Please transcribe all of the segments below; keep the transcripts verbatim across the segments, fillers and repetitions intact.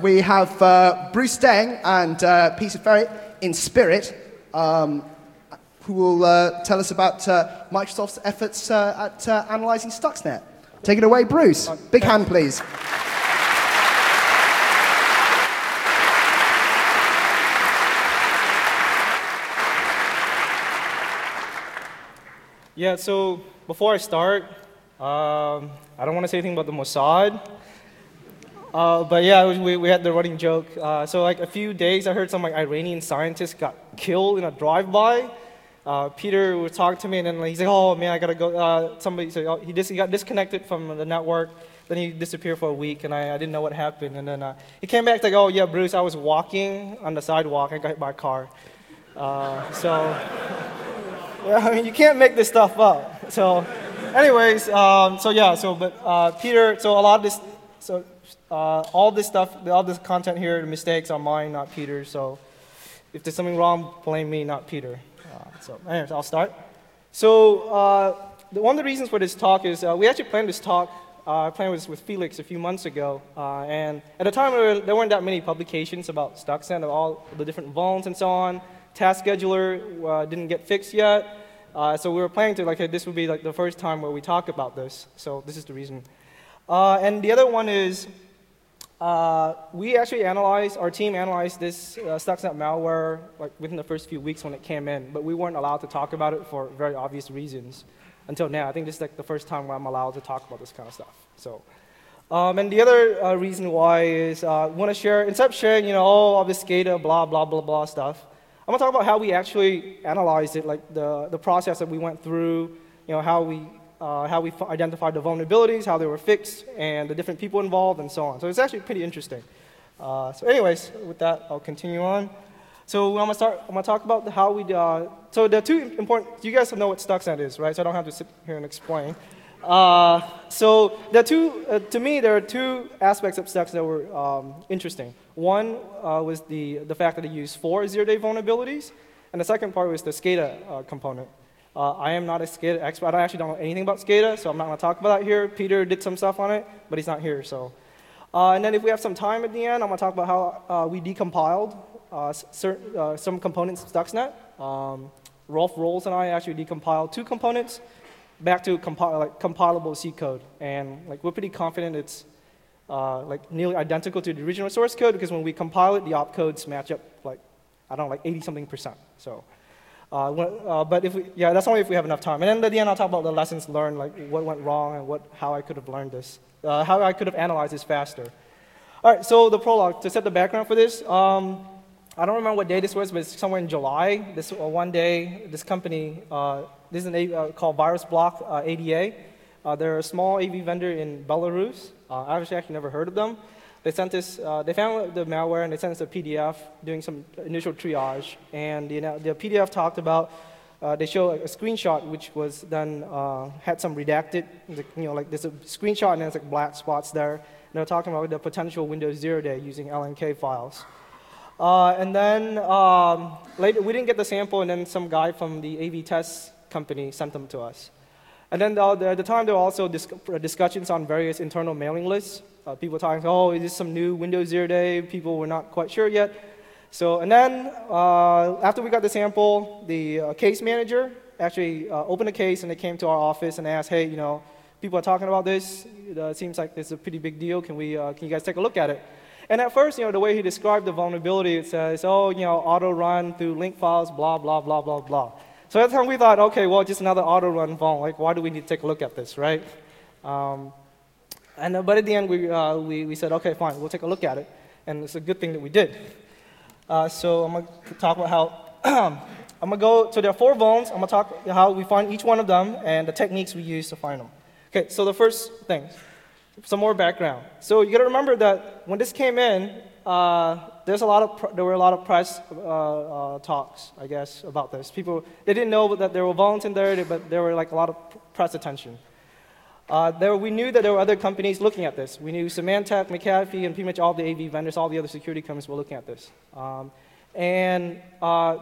we have uh, Bruce Deng and uh, Peter Ferret in spirit, um, who will uh, tell us about uh, Microsoft's efforts uh, at uh, analyzing Stuxnet. Take it away, Bruce. Big hand, please. Yeah, so before I start, um, I don't want to say anything about the Mossad. Uh, but yeah, we, we had the running joke. Uh, so like a few days, I heard some like Iranian scientist got killed in a drive-by. Uh, Peter was talking to me, and then like, he's like, "Oh man, I gotta go." Uh, somebody said, "Oh, he just he got disconnected from the network." Then he disappeared for a week, and I, I didn't know what happened. And then uh, he came back like, "Oh yeah, Bruce, I was walking on the sidewalk. I got hit by a car." Uh, so yeah, I mean, you can't make this stuff up. So, anyways, um, so yeah, so but uh, Peter, so a lot of this, so. Uh, all this stuff, all this content here, the mistakes are mine, not Peter's. So if there's something wrong, blame me, not Peter. Uh, so anyways, I'll start. So uh, the, one of the reasons for this talk is uh, we actually planned this talk, uh, planned with, with Felix a few months ago. Uh, and at the time, there, were, there weren't that many publications about Stuxnet, of all the different vulns and so on. Task scheduler uh, didn't get fixed yet. Uh, so we were planning to, like, hey, this would be like the first time where we talk about this. So this is the reason. Uh, and the other one is, Uh, we actually analyzed, our team analyzed this uh, Stuxnet malware like within the first few weeks when it came in, but we weren't allowed to talk about it for very obvious reasons until now. I think this is like the first time where I'm allowed to talk about this kind of stuff. So, um, and the other uh, reason why is uh, we want to share, instead of sharing, you know, oh, all this SCADA, blah, blah, blah, blah stuff, I'm going to talk about how we actually analyzed it, like the, the process that we went through, you know, how we Uh, how we identified the vulnerabilities, how they were fixed, and the different people involved, and so on. So it's actually pretty interesting. Uh, so anyways, with that, I'll continue on. So I'm gonna start. I'm gonna talk about how we. Uh, so the two important. You guys know what Stuxnet is, right? So I don't have to sit here and explain. Uh, so there are two. Uh, to me, there are two aspects of Stuxnet that were um, interesting. One uh, was the the fact that it used four zero-day vulnerabilities, and the second part was the SCADA uh, component. Uh, I am not a SCADA expert. I actually don't know anything about SCADA, so I'm not going to talk about that here. Peter did some stuff on it, but he's not here. So, uh, and then if we have some time at the end, I'm going to talk about how uh, we decompiled uh, certain, uh, some components of Stuxnet. Um, Rolf Rolls and I actually decompiled two components back to compi like, compilable C code, and like we're pretty confident it's uh, like nearly identical to the original source code because when we compile it, the opcodes match up like I don't know, like eighty something percent. So. Uh, uh, but if we, yeah, that's only if we have enough time. And then at the end, I'll talk about the lessons learned, like what went wrong and what, how I could have learned this, uh, how I could have analyzed this faster. All right, so the prologue, to set the background for this, um, I don't remember what day this was, but it's somewhere in July. This uh, one day, this company, uh, this is an A, uh, called VirusBlock uh, A D A. Uh, they're a small A V vendor in Belarus. Uh, I've actually, actually never heard of them. They sent this, uh, they found the malware and they sent us a P D F doing some initial triage. And the, the P D F talked about, uh, they show a screenshot which was then, uh, had some redacted, you know, like there's a screenshot and there's like black spots there. And they're talking about the potential Windows zero day using L N K files. Uh, and then um, later, we didn't get the sample and then some guy from the A V test company sent them to us. And then uh, at the time, there were also dis discussions on various internal mailing lists. Uh, people talking, oh, is this some new Windows zero day? People were not quite sure yet. So, and then uh, after we got the sample, the uh, case manager actually uh, opened a case and they came to our office and asked, hey, you know, people are talking about this. It uh, seems like it's a pretty big deal. Can we, uh, can you guys take a look at it? And at first, you know, the way he described the vulnerability, it says, oh, you know, auto run through link files, blah, blah, blah, blah, blah. So at the time we thought, okay, well, just another auto run vuln. Like, why do we need to take a look at this, right? Um, And, uh, but at the end, we, uh, we, we said, OK, fine, we'll take a look at it. And it's a good thing that we did. Uh, so I'm going to talk about how, I'm going to go, so there are four vulns. I'm going to talk how we find each one of them and the techniques we use to find them. OK, so the first thing, some more background. So you got to remember that when this came in, uh, there's a lot of pr there were a lot of press uh, uh, talks, I guess, about this. People, they didn't know that there were vulns in there, but there were like a lot of press attention. Uh, there, we knew that there were other companies looking at this. We knew Symantec, McAfee, and pretty much all the A V vendors, all the other security companies were looking at this. Um, and uh,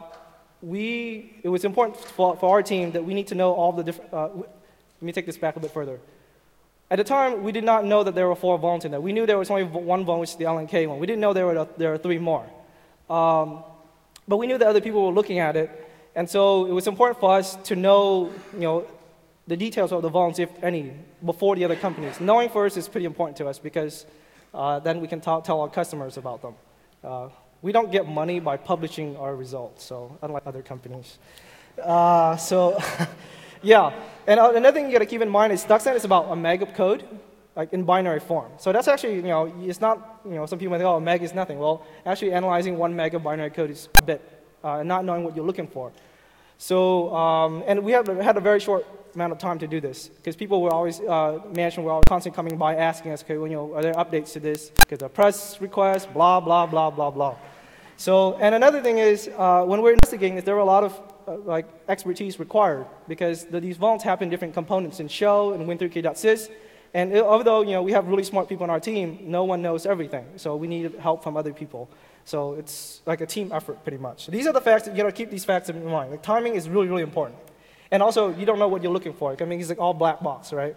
we, it was important for, for our team that we need to know all the different, uh, let me take this back a bit further. At the time, we did not know that there were four vulns in there. We knew there was only one vuln, which is the L N K one. We didn't know there were, there were three more. Um, but we knew that other people were looking at it, and so it was important for us to know, you know, the details of the vulns, if any, before the other companies. Knowing first is pretty important to us because uh, then we can tell our customers about them. Uh, we don't get money by publishing our results, so unlike other companies. Uh, so, yeah. And uh, another thing you got to keep in mind is Stuxnet is about a meg of code, like in binary form. So that's actually, you know, it's not, you know, some people think, oh, a meg is nothing. Well, actually analyzing one meg of binary code is a bit, uh, not knowing what you're looking for. So, um, and we have had a very short amount of time to do this because people were always, uh, management were always constantly coming by asking us, okay, well, you know, are there updates to this? Because a press request, blah, blah, blah, blah, blah. So, and another thing is, uh, when we're investigating this, there were a lot of uh, like expertise required because the, these vulns happen in different components in shell and win three k dot sys. And it, although, you know, we have really smart people on our team, no one knows everything. So we need help from other people. So it's like a team effort, pretty much. These are the facts that you got to keep these facts in mind. Like timing is really, really important. And also, you don't know what you're looking for. I mean, it's like all black box, right?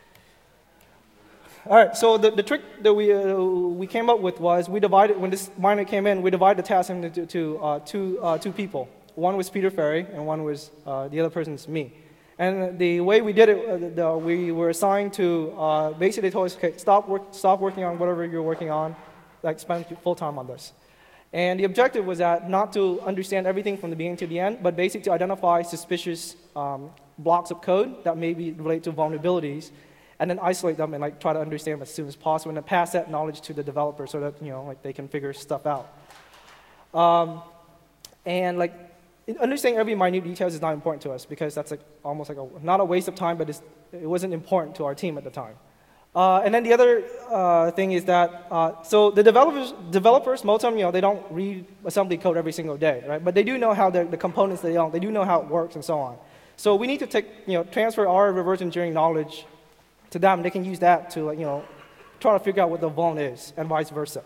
All right, so the, the trick that we, uh, we came up with was we divided, when this miner came in, we divided the task into to, uh, two, uh, two people. One was Peter Ferry, and one was, uh, the other person's me. And the way we did it, uh, the, we were assigned to, uh, basically told us, okay, stop, work, stop working on whatever you're working on, like spend full time on this. And the objective was that not to understand everything from the beginning to the end, but basically to identify suspicious um, blocks of code that may be related to vulnerabilities, and then isolate them and like try to understand them as soon as possible, and then pass that knowledge to the developer so that, you know, like they can figure stuff out. Um, and like understanding every minute details is not important to us because that's like almost like a, not a waste of time, but it's, it wasn't important to our team at the time. Uh, and then the other uh, thing is that, uh, so the developers, developers, most of them, you know, they don't read assembly code every single day, right? But they do know how the, the components, they don't, they do know how it works and so on. So we need to take, you know, transfer our reverse engineering knowledge to them. They can use that to, like, you know, try to figure out what the vuln is and vice versa.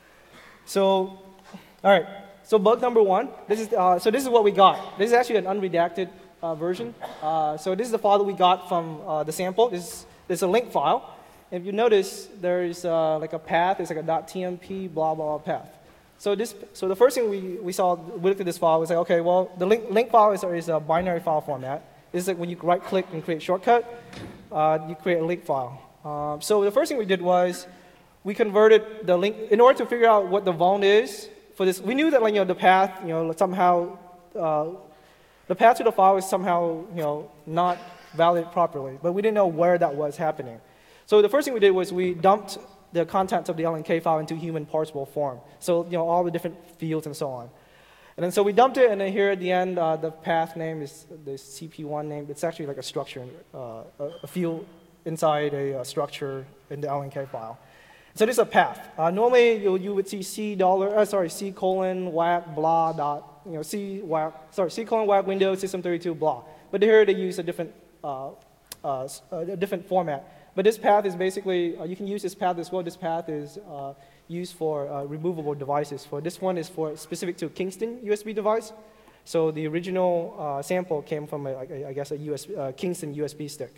So, all right. So bug number one, this is, uh, so this is what we got. This is actually an unredacted uh, version. Uh, so this is the file that we got from uh, the sample. This, this is a link file. If you notice, there's uh, like a path. It's like a .tmp blah blah path. So this, so the first thing we, we saw, we looked at this file. Was like, okay, well, the link, link file is, is a binary file format. It's like when you right click and create shortcut, uh, you create a link file. Uh, so the first thing we did was we converted the link in order to figure out what the vuln is for this. We knew that, like, you know, the path, you know, somehow uh, the path to the file is somehow, you know, not valid properly, but we didn't know where that was happening. So the first thing we did was we dumped the contents of the L N K file into human parsable form. So, you know, all the different fields and so on. And then so we dumped it, and then here at the end, uh, the path name is the C P one name. It's actually like a structure, uh, a, a field inside a, a structure in the L N K file. So this is a path. Uh, normally, you, you would see C dollar, uh, sorry, C colon whack blah dot, you know, C whack, sorry, C colon whack Windows System thirty-two blah. But here they use a different, uh, uh, a different format. But this path is basically, uh, you can use this path as well. This path is uh, used for uh, removable devices. For this one is for specific to Kingston U S B device. So the original uh, sample came from, a, I guess, a U S B, uh, Kingston U S B stick.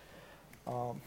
Um,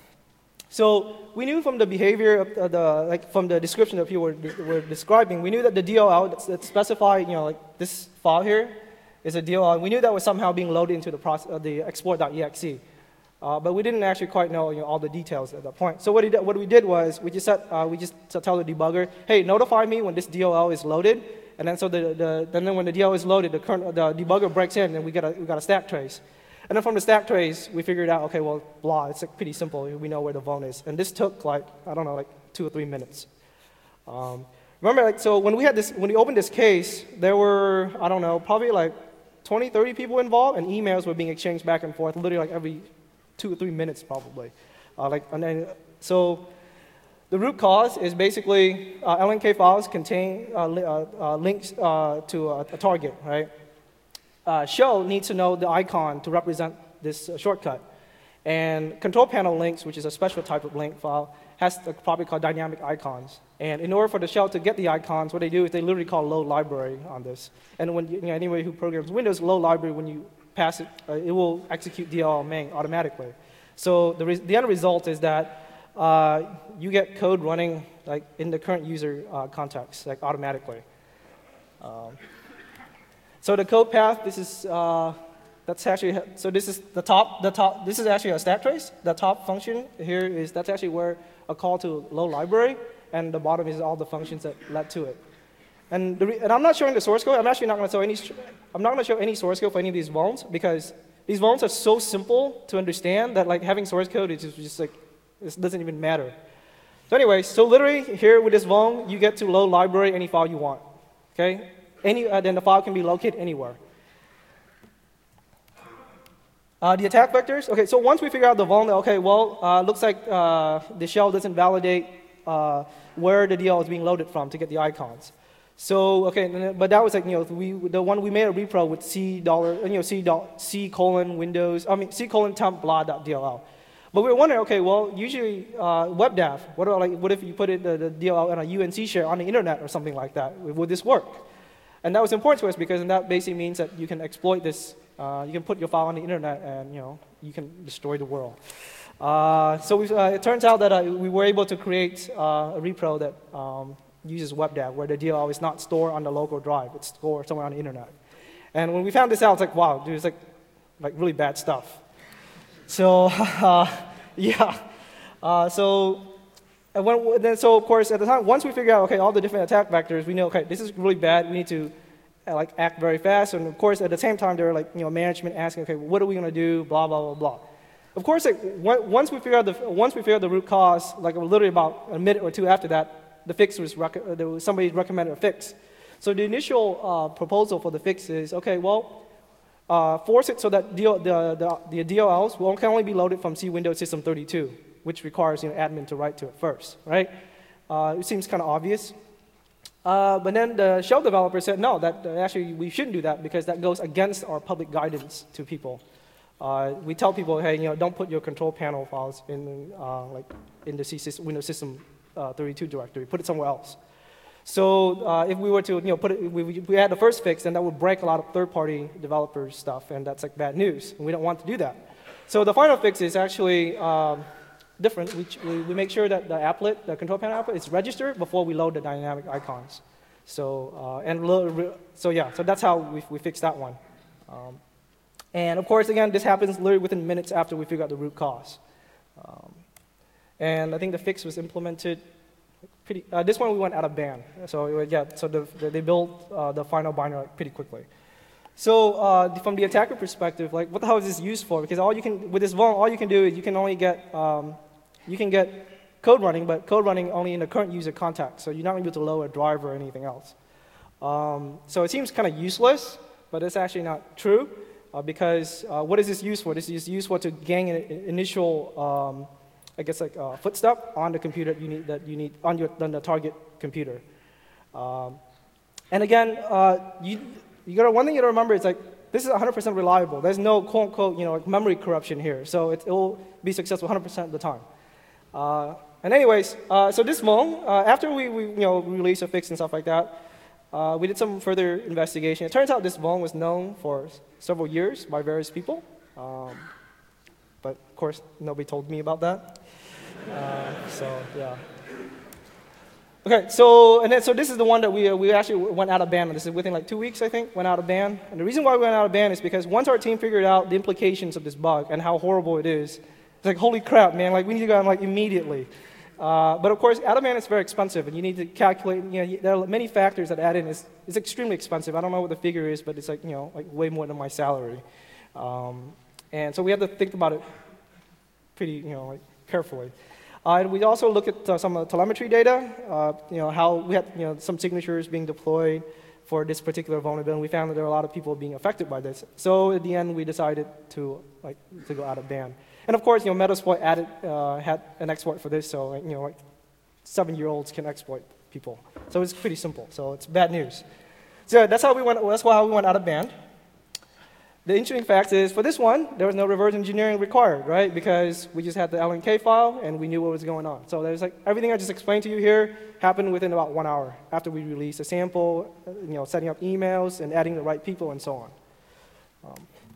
so we knew from the behavior of the, like from the description that people were, were describing, we knew that the D L L that's, that's specified, you know, like this file here is a D L L. We knew that was somehow being loaded into the, process, uh, the export dot E X E. Uh, but we didn't actually quite know, you know, all the details at that point. So what, did, what we did was we just, set, uh, we just tell the debugger, hey, notify me when this D L L is loaded. And then so the, the, then when the D L L is loaded, the, current, the debugger breaks in, and we got, a, we got a stack trace. And then from the stack trace, we figured out, okay, well, blah, it's like pretty simple. We know where the vuln is. And this took like, I don't know, like two or three minutes. Um, remember, like, so when we had this, when we opened this case, there were, I don't know, probably like twenty, thirty people involved, and emails were being exchanged back and forth, literally like every two or three minutes probably. Uh, like, and then, so the root cause is basically uh, L N K files contain uh, li uh, uh, links uh, to a, a target, right? Uh, shell needs to know the icon to represent this uh, shortcut. And control panel links, which is a special type of link file, has a property called dynamic icons. And in order for the shell to get the icons, what they do is they literally call load library on this. And when you, you know, anybody who programs Windows, load library, when you pass it, uh, it will execute D L L main automatically. So the, the end result is that uh, you get code running like in the current user uh, context, like automatically. Um, so the code path, this is uh, that's actually so this is the top the top. This is actually a stack trace. The top function here is that's actually where a call to load library, and the bottom is all the functions that led to it. And, the re and I'm not showing the source code. I'm actually not going to show any. I'm not going to show any source code for any of these vulns because these vulns are so simple to understand that like having source code is just, just like it doesn't even matter. So anyway, so literally here with this vuln, you get to load library any file you want. Okay, any uh, then the file can be located anywhere. Uh, the attack vectors. Okay, so once we figure out the vuln, okay, well, uh, looks like uh, the shell doesn't validate uh, where the D L is being loaded from to get the icons. So okay, but that was like you know we the one we made a repro with c dollar you know c dot c colon windows I mean c colon temp blah dot dll. But we were wondering, okay, well, usually uh, WebDAV. What about like what if you put it the, the D L L on a U N C share on the internet or something like that? Would this work? And that was important to us because that basically means that you can exploit this. Uh, you can put your file on the internet and you know you can destroy the world. Uh, so we, uh, it turns out that uh, we were able to create uh, a repro that um, uses WebDAV, where the D L L is not stored on the local drive; it's stored somewhere on the internet. And when we found this out, it's like, wow, dude, it's like like really bad stuff. So uh, yeah, uh, so and when, then so of course at the time, once we figure out okay all the different attack vectors, we know okay this is really bad. We need to uh, like act very fast. And of course at the same time there are like you know management asking okay what are we gonna do? Blah blah blah blah. Of course like, once we figure out the once we figure out the root cause, like literally about a minute or two after that, the fix was rec there was somebody recommended a fix. So the initial uh, proposal for the fix is okay well. Uh, force it so that D L, the, the, the D L Ls will can only be loaded from C Windows System thirty-two, which requires you know, admin to write to it first, right? Uh, it seems kind of obvious. Uh, but then the shell developer said, no, that uh, actually we shouldn't do that because that goes against our public guidance to people. Uh, we tell people, hey, you know, don't put your control panel files in, uh, like in the C Windows System uh, thirty-two directory. Put it somewhere else. So uh, if we were to, you know, put it, we, we had the first fix, then that would break a lot of third-party developers' stuff, and that's like bad news. And we don't want to do that. So the final fix is actually um, different. We, we, we make sure that the applet, the control panel applet, is registered before we load the dynamic icons. So uh, and so yeah, so that's how we we fix that one. Um, and of course, again, this happens literally within minutes after we figure out the root cause. Um, and I think the fix was implemented. Pretty, uh, this one we went out of band, so yeah. So the, the, they built uh, the final binary pretty quickly. So uh, from the attacker perspective, like what the hell is this used for? Because all you can with this vuln, all you can do is you can only get um, you can get code running, but code running only in the current user context. So you're not able to load a driver or anything else. Um, so it seems kind of useless, but it's actually not true uh, because uh, what is this used for? This is used for to gain an initial. Um, I guess like a footstep on the computer you need, that you need on your on the target computer. Um, and again, uh, you you got one thing you got to remember is like this is one hundred percent reliable. There's no quote unquote you know like memory corruption here, so it will be successful one hundred percent of the time. Uh, and anyways, uh, so this vuln, uh, after we, we you know release a fix and stuff like that, uh, we did some further investigation. It turns out this vuln was known for several years by various people. Um, But of course, nobody told me about that. Uh, so yeah. Okay, so and then so this is the one that we uh, we actually went out of band. This is within like two weeks, I think, went out of band. And the reason why we went out of band is because once our team figured out the implications of this bug and how horrible it is, it's like holy crap, man! Like we need to go out like immediately. Uh, but of course, out of band is very expensive, and you need to calculate. You know, there are many factors that add in. It's, it's extremely expensive. I don't know what the figure is, but it's like you know like way more than my salary. Um, And so we have to think about it pretty, you know, like carefully. Uh, and we also look at uh, some uh, telemetry data, uh, you know, how we had, you know, some signatures being deployed for this particular vulnerability. And we found that there are a lot of people being affected by this. So at the end, we decided to like to go out of band. And of course, you know, Metasploit added uh, had an exploit for this, so like, you know, like seven-year-olds can exploit people. So it's pretty simple. So it's bad news. So that's how we went. That's how we went out of band. The interesting fact is, for this one, there was no reverse engineering required, right? Because we just had the L N K file, and we knew what was going on. So there's like everything I just explained to you here happened within about one hour after we released a sample, you know, setting up emails and adding the right people and so on. Um,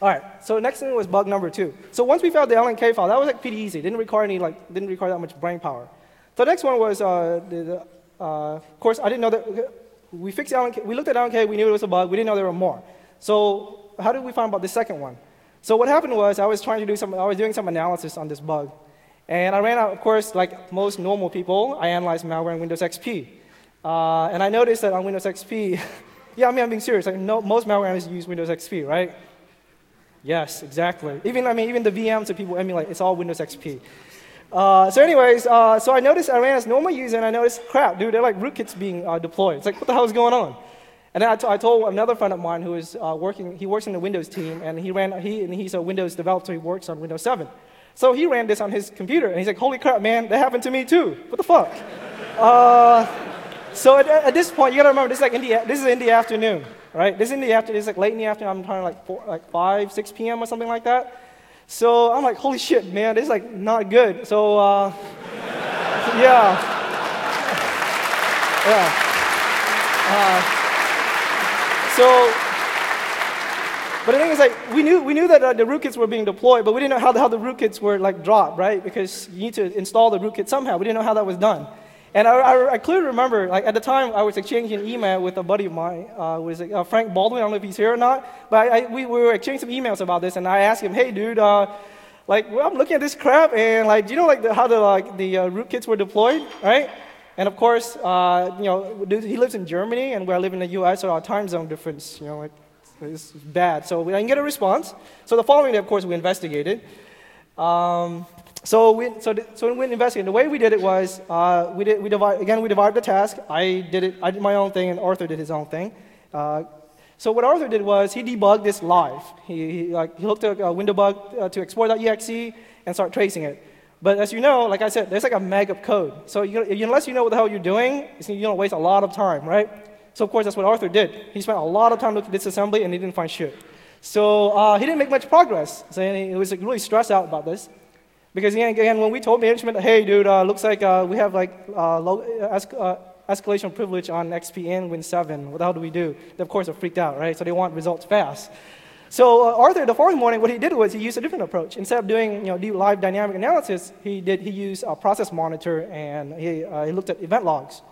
All right, so next thing was bug number two. So once we found the L N K file, that was like pretty easy. Didn't require any like didn't require that much brain power. So the next one was uh, the, the, uh, of course I didn't know that we fixed L N K. We looked at L N K. We knew it was a bug. We didn't know there were more. So how did we find about the second one? So what happened was I was trying to do some. I was doing some analysis on this bug, and I ran out. Of course, like most normal people, I analyzed malware in Windows X P, uh, and I noticed that on Windows X P, yeah, I mean I'm being serious. Like no, most malware analysts use Windows X P, right? Yes, exactly. Even I mean, even the V Ms that people emulate, it's all Windows X P. Uh, so, anyways, uh, so I noticed I ran as normal user, and I noticed, crap, dude, they're like rootkits being uh, deployed. It's like, what the hell is going on? And then I, t I told another friend of mine who is uh, working. He works in the Windows team, and he ran. He and he's a Windows developer. So he works on Windows seven. So he ran this on his computer, and he's like, holy crap, man, that happened to me too. What the fuck? uh, so at, at this point, you gotta remember, this is like in the this is in the afternoon. Right? This is in the afternoon. It's like late in the afternoon. I'm trying like four, like five, six p m or something like that. So I'm like, holy shit, man, this is like not good. So uh, yeah, yeah. Uh, so, but the thing is, like, we knew we knew that uh, the rootkits were being deployed, but we didn't know how the, how the rootkits were like dropped, right? Because you need to install the rootkit somehow. We didn't know how that was done. And I, I, I clearly remember, like at the time, I was exchanging an email with a buddy of mine, uh, was like, uh, Frank Baldwin. I don't know if he's here or not, but I, I, we, we were exchanging some emails about this, and I asked him, "Hey, dude, uh, like, well, I'm looking at this crap, and like, do you know like the, how the like the uh, rootkits were deployed, right?" And of course, uh, you know, he lives in Germany, and we live in the U S, so our time zone difference, you know, like, is bad. So we didn't get a response. So the following day, of course, we investigated. Um, So we, so, the, so we investigated. The way we did it was, uh, we did, we divide, again, we divided the task. I did it, I did my own thing, and Arthur did his own thing. Uh, so what Arthur did was, he debugged this live. He, he, like, he looked at a window bug uh, to exploit.exe and start tracing it. But as you know, like I said, there's like a meg of code. So you, unless you know what the hell you're doing, you're going to waste a lot of time, right? So of course, that's what Arthur did. He spent a lot of time looking at this assembly, and he didn't find shit. So uh, he didn't make much progress. So he was like, really stressed out about this. Because again, when we told management, hey, dude, uh, looks like uh, we have like uh, low, es uh, escalation privilege on X P and Win seven. What the hell do we do? They, of course, are freaked out, right? So they want results fast. So uh, Arthur, the following morning, what he did was he used a different approach. Instead of doing you know live dynamic analysis, he did he used a process monitor, and he uh, he looked at event logs.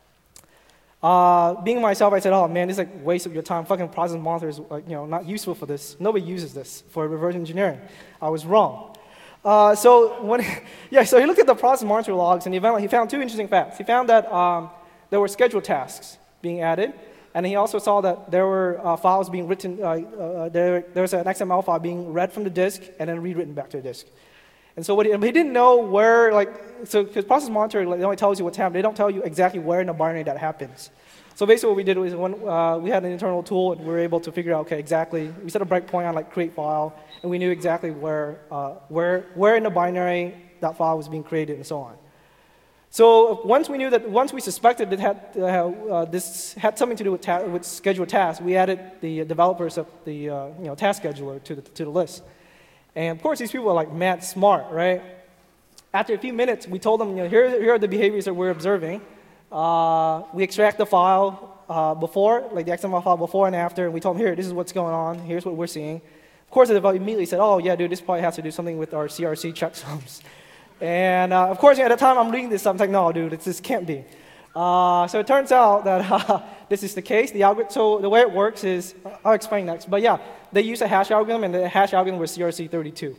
Uh, being myself, I said, oh man, this is like a waste of your time. Fucking process monitor is like, you know not useful for this. Nobody uses this for reverse engineering. I was wrong. Uh, so when, yeah, so he looked at the process monitor logs, and he found, he found two interesting facts. He found that um, there were scheduled tasks being added, and he also saw that there were uh, files being written. Uh, uh, there, there was an X M L file being read from the disk and then rewritten back to the disk. And so what he, he didn't know where, like, so because process monitor like, it only tells you what's happening. They don't tell you exactly where in the binary that happens. So basically what we did was when, uh, we had an internal tool, and we were able to figure out, okay, exactly, we set a breakpoint on like create file, and we knew exactly where, uh, where, where in the binary that file was being created and so on. So once we knew that, once we suspected it had, uh, uh, this had something to do with, ta with scheduled tasks, we added the developers of the uh, you know, task scheduler to the, to the list. And of course, these people are like mad smart, right? After a few minutes, we told them, you know, here, here are the behaviors that we're observing. Uh, we extract the file uh, before, like the X M L file before and after, and we told them, here, this is what's going on, here's what we're seeing. Of course, the developer immediately said, oh, yeah, dude, this probably has to do something with our C R C checksums. And uh, of course, at the time I'm reading this, I'm like, no, dude, it's, this can't be. Uh, so it turns out that uh, this is the case. The algorithm, so the way it works is, I'll explain next, but yeah, they use a hash algorithm, and the hash algorithm was C R C thirty-two.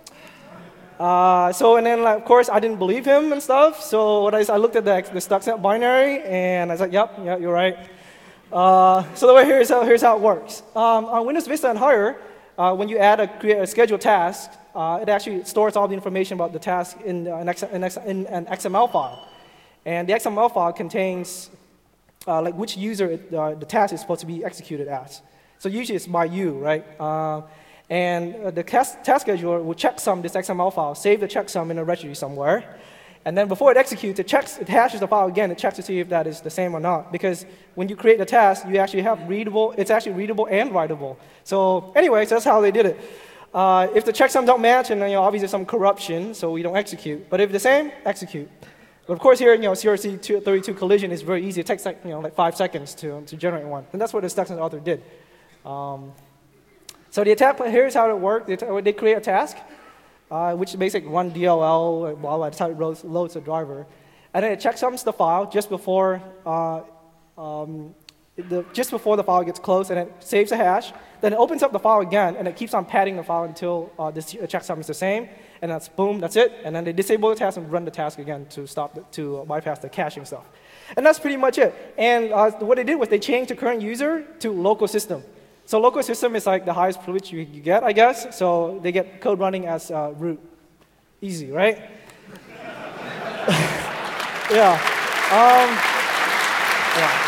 Uh, so, and then, like, of course, I didn't believe him and stuff. So what I, I looked at the, the Stuxnet binary, and I was like, yep, yeah, you're right. Uh, so the way here's how, here's how it works. Um, on Windows Vista and higher, uh, when you add a, create a scheduled task, uh, it actually stores all the information about the task in, uh, an, X, in, X, in an X M L file. And the X M L file contains uh, like which user it, uh, the task is supposed to be executed as. So usually it's by you, right? Uh, And uh, the task, task scheduler will checksum this X M L file, save the checksum in a registry somewhere. And then before it executes, it, checks, it hashes the file again. It checks to see if that is the same or not. Because when you create the task, you actually have readable, it's actually readable and writable. So anyways, that's how they did it. Uh, if the checksums don't match, and you know, obviously some corruption, so we don't execute. But if the same, execute. But of course here, you know, C R C thirty-two collision is very easy. It takes like, you know, like five seconds to, to generate one. And that's what the Stuxnet author did. Um, So the attack, here's how it worked. They, they create a task, uh, which basically run D L L, blah, blah, that's how it loads, loads the driver. And then it checksums the file just before, uh, um, the, just before the file gets closed, and it saves a hash. Then it opens up the file again, and it keeps on padding the file until uh, this checksum is the same. And that's boom, that's it. And then they disable the task and run the task again to stop the, to bypass the caching stuff. And that's pretty much it. And uh, what they did was they changed the current user to local system. So local system is like the highest privilege you, you get, I guess. So they get code running as uh, root. Easy, right? yeah. Um, yeah.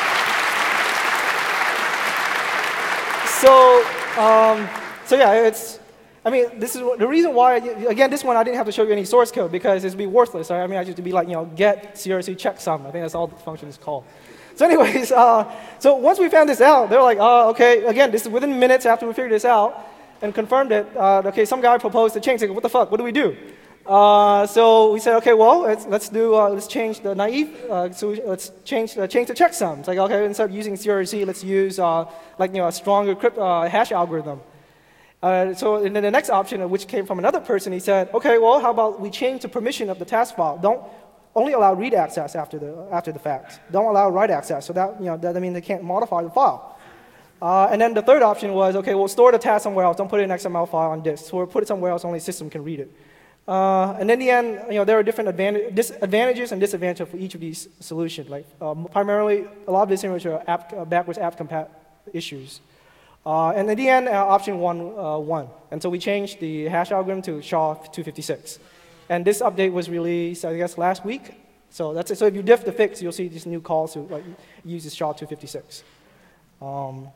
So, um, so yeah, it's, I mean, this is the reason why, again, this one I didn't have to show you any source code because it'd be worthless. Right? I mean, I just to be like, you know, get C R C checksum. I think that's all the function is called. So anyways, uh, so once we found this out, they're like, oh, okay, again, this is within minutes after we figured this out and confirmed it. Uh, okay, some guy proposed a change. Like, what the fuck? What do we do? Uh, so we said, okay, well, let's, let's do, uh, let's change the naive, uh, so we, let's change, uh, change the checksum. It's like, okay, instead of using C R C, let's use, uh, like, you know, a stronger crypt, uh, hash algorithm. Uh, so and then the next option, which came from another person, he said, okay, well, how about we change the permission of the task file? Don't only allow read access after the, after the fact. Don't allow write access. So that, you know, that I mean, they can't modify the file. Uh, and then the third option was, okay, we'll store the task somewhere else. Don't put it in an X M L file on disk. So we'll put it somewhere else, only system can read it. Uh, and in the end, you know, there are different advantages and disadvantages for each of these solutions. Like um, primarily, a lot of these things are app, uh, backwards app compat issues. Uh, and in the end, uh, option one uh, won. And so we changed the hash algorithm to S H A two fifty-six. And this update was released, I guess, last week. So that's it. So if you diff the fix, you'll see these new calls to like, use this S H A two fifty-six. Um,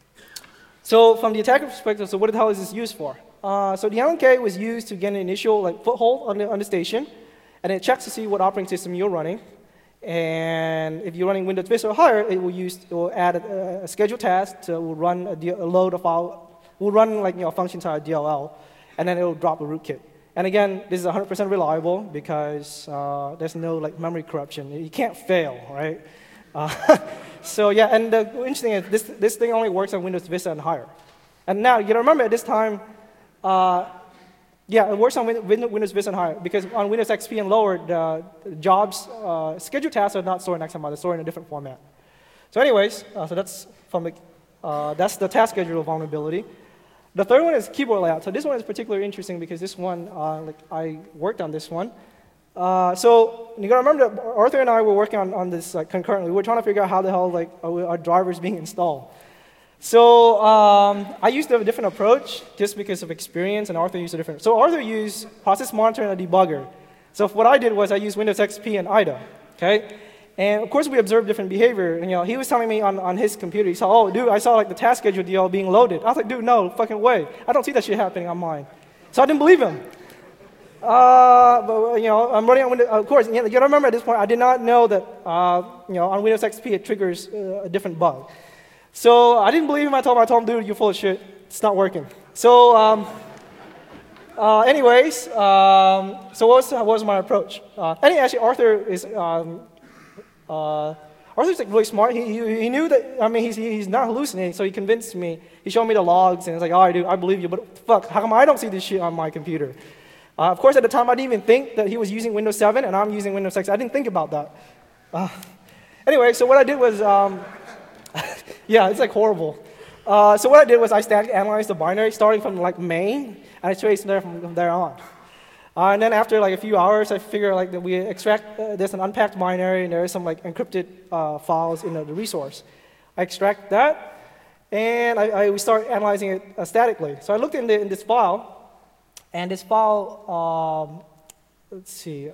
so from the attacker perspective, so what the hell is this used for? Uh, so the L N K was used to get an initial like, foothold on the, on the station, and it checks to see what operating system you're running. And if you're running Windows Vista or higher, it will use it will add a, a scheduled task to will run a, a load a file, will run like you know a function inside D L L, and then it will drop a rootkit. And again, this is one hundred percent reliable because uh, there's no like memory corruption. You can't fail, right? Uh, so yeah, and the interesting is this this thing only works on Windows Vista and higher. And now you gotta remember at this time. Uh, yeah, it works on Windows Vista and higher because on Windows X P and lower, the, the jobs, uh, scheduled tasks are not stored in X M L, they're stored in a different format. So anyways, uh, so that's from the, uh, that's the task scheduler vulnerability. The third one is keyboard layout. So this one is particularly interesting because this one, uh, like I worked on this one. Uh, so you gotta remember that Arthur and I were working on, on this like, concurrently. We were trying to figure out how the hell like our, our drivers being installed. So um, I used a different approach just because of experience, and Arthur used a different. So Arthur used process monitor and a debugger. So what I did was I used Windows X P and I D A, okay? And of course we observed different behavior. And, you know, he was telling me on, on his computer, he saw, oh, dude, I saw like the task schedule D L being loaded. I was like, dude, no fucking way. I don't see that shit happening on mine. So I didn't believe him. Uh, but you know, I'm running on Windows. Of course, you, know, you gotta remember at this point, I did not know that uh, you know on Windows X P it triggers uh, a different bug. So I didn't believe him. I told him, I told him, dude, you're full of shit. It's not working. So, um, uh, anyways, um, so what was, what was my approach? Uh, and actually, Arthur is um, uh, Arthur's like really smart. He, he, he knew that. I mean, he's he's not hallucinating. So he convinced me. He showed me the logs, and it's like, all right, dude, I believe you. But fuck, how come I don't see this shit on my computer? Uh, of course, at the time, I didn't even think that he was using Windows seven, and I'm using Windows six. I didn't think about that. Uh, anyway, so what I did was. Um, Yeah, it's like horrible. Uh, so what I did was I static analyzed the binary starting from like main, and I traced there from, from there on. Uh, and then after like a few hours, I figured like that we extract, uh, there's an unpacked binary, and there is some like encrypted uh, files in the, the resource. I extract that, and I, I we start analyzing it uh, statically. So I looked in, the, in this file, and this file, um, let's see.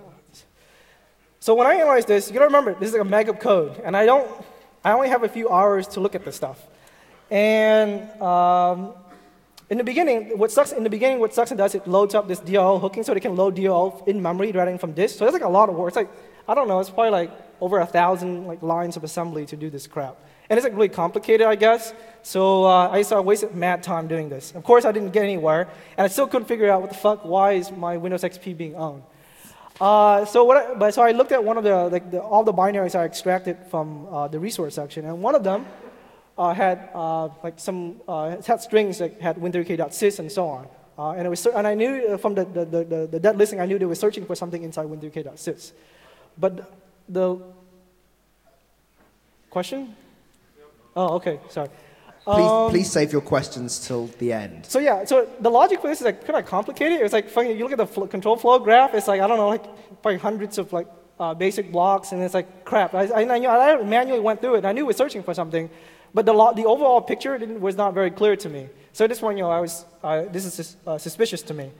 So when I analyze this, you gotta remember, this is like a meg of code, and I don't, I only have a few hours to look at this stuff. And um, in the beginning, what sucks in the beginning, what Stuxnet does, it loads up this D L L hooking so they can load D L L in memory rather than from disk. So that's like a lot of work. It's like, I don't know, it's probably like over a thousand like lines of assembly to do this crap. And it's like really complicated, I guess. So uh, I started wasted mad time doing this. Of course, I didn't get anywhere, and I still couldn't figure out what the fuck, why is my Windows X P being owned. Uh, so what? I, but so I looked at one of the, like the all the binaries I extracted from uh, the resource section, and one of them uh, had uh, like some uh, had strings that had win three k dot sys and so on. Uh, and, it was, and I knew from the, the, the, the dead listing, I knew they were searching for something inside win three k dot sys. But the question? Oh, okay, sorry. Please, Um, please save your questions till the end. So yeah, so the logic for this is like kind of complicated. It's like fucking, you look at the fl control flow graph, it's like, I don't know, like probably hundreds of like uh, basic blocks, and it's like crap. I, I, I, knew, I manually went through it, and I knew it was searching for something, but the, lo the overall picture didn't, was not very clear to me. So at this point, you know, I was, uh, this is sus uh, suspicious to me.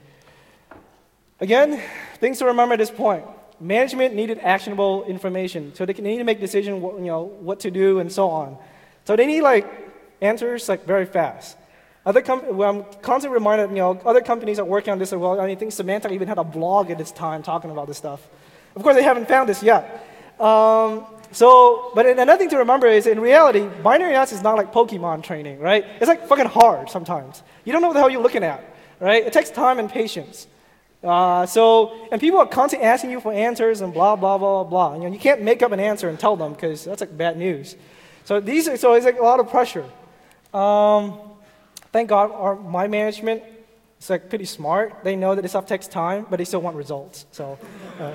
Again, things to remember at this point. Management needed actionable information, so they can need to make decisions, you know, what to do and so on. So they need like answers like very fast. Other com well, I'm constantly reminded, you know, other companies are working on this as well. I think Symantec even had a blog at this time talking about this stuff. Of course, they haven't found this yet. Um, so, but another thing to remember is, in reality, binary nets is not like Pokemon training, right? It's like fucking hard sometimes. You don't know what the hell you're looking at, right? It takes time and patience. Uh, so, and people are constantly asking you for answers and blah, blah, blah, blah. You know, you can't make up an answer and tell them because that's like bad news. So these are, so it's like a lot of pressure. Um, thank God our, my management is like pretty smart. They know that this stuff takes time, but they still want results. So, uh,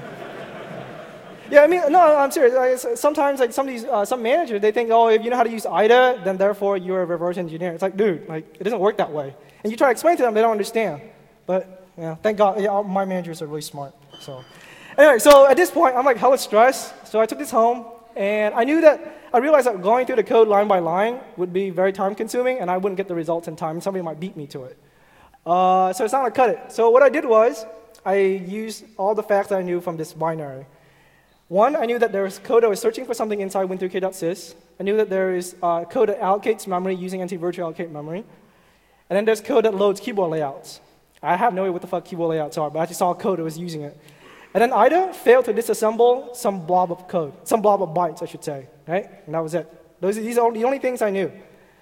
yeah, I mean, no, I'm serious. Like, sometimes like some of these, uh, some managers, they think, oh, if you know how to use I D A, then therefore you're a reverse engineer. It's like, dude, like it doesn't work that way. And you try to explain to them, they don't understand. But yeah, thank God, yeah, my managers are really smart. So, anyway, so at this point, I'm like hella stressed. So I took this home, and I knew that, I realized that going through the code line by line would be very time consuming, and I wouldn't get the results in time, and somebody might beat me to it. Uh, so it's not gonna cut it. So what I did was, I used all the facts that I knew from this binary. One, I knew that there was code that was searching for something inside win three k dot sys. I knew that there is uh, code that allocates memory using anti-virtual allocate memory. And then there's code that loads keyboard layouts. I have no idea what the fuck keyboard layouts are, but I just saw code that was using it. And then I D A failed to disassemble some blob of code, some blob of bytes, I should say, right? And that was it. Those, these are the only things I knew.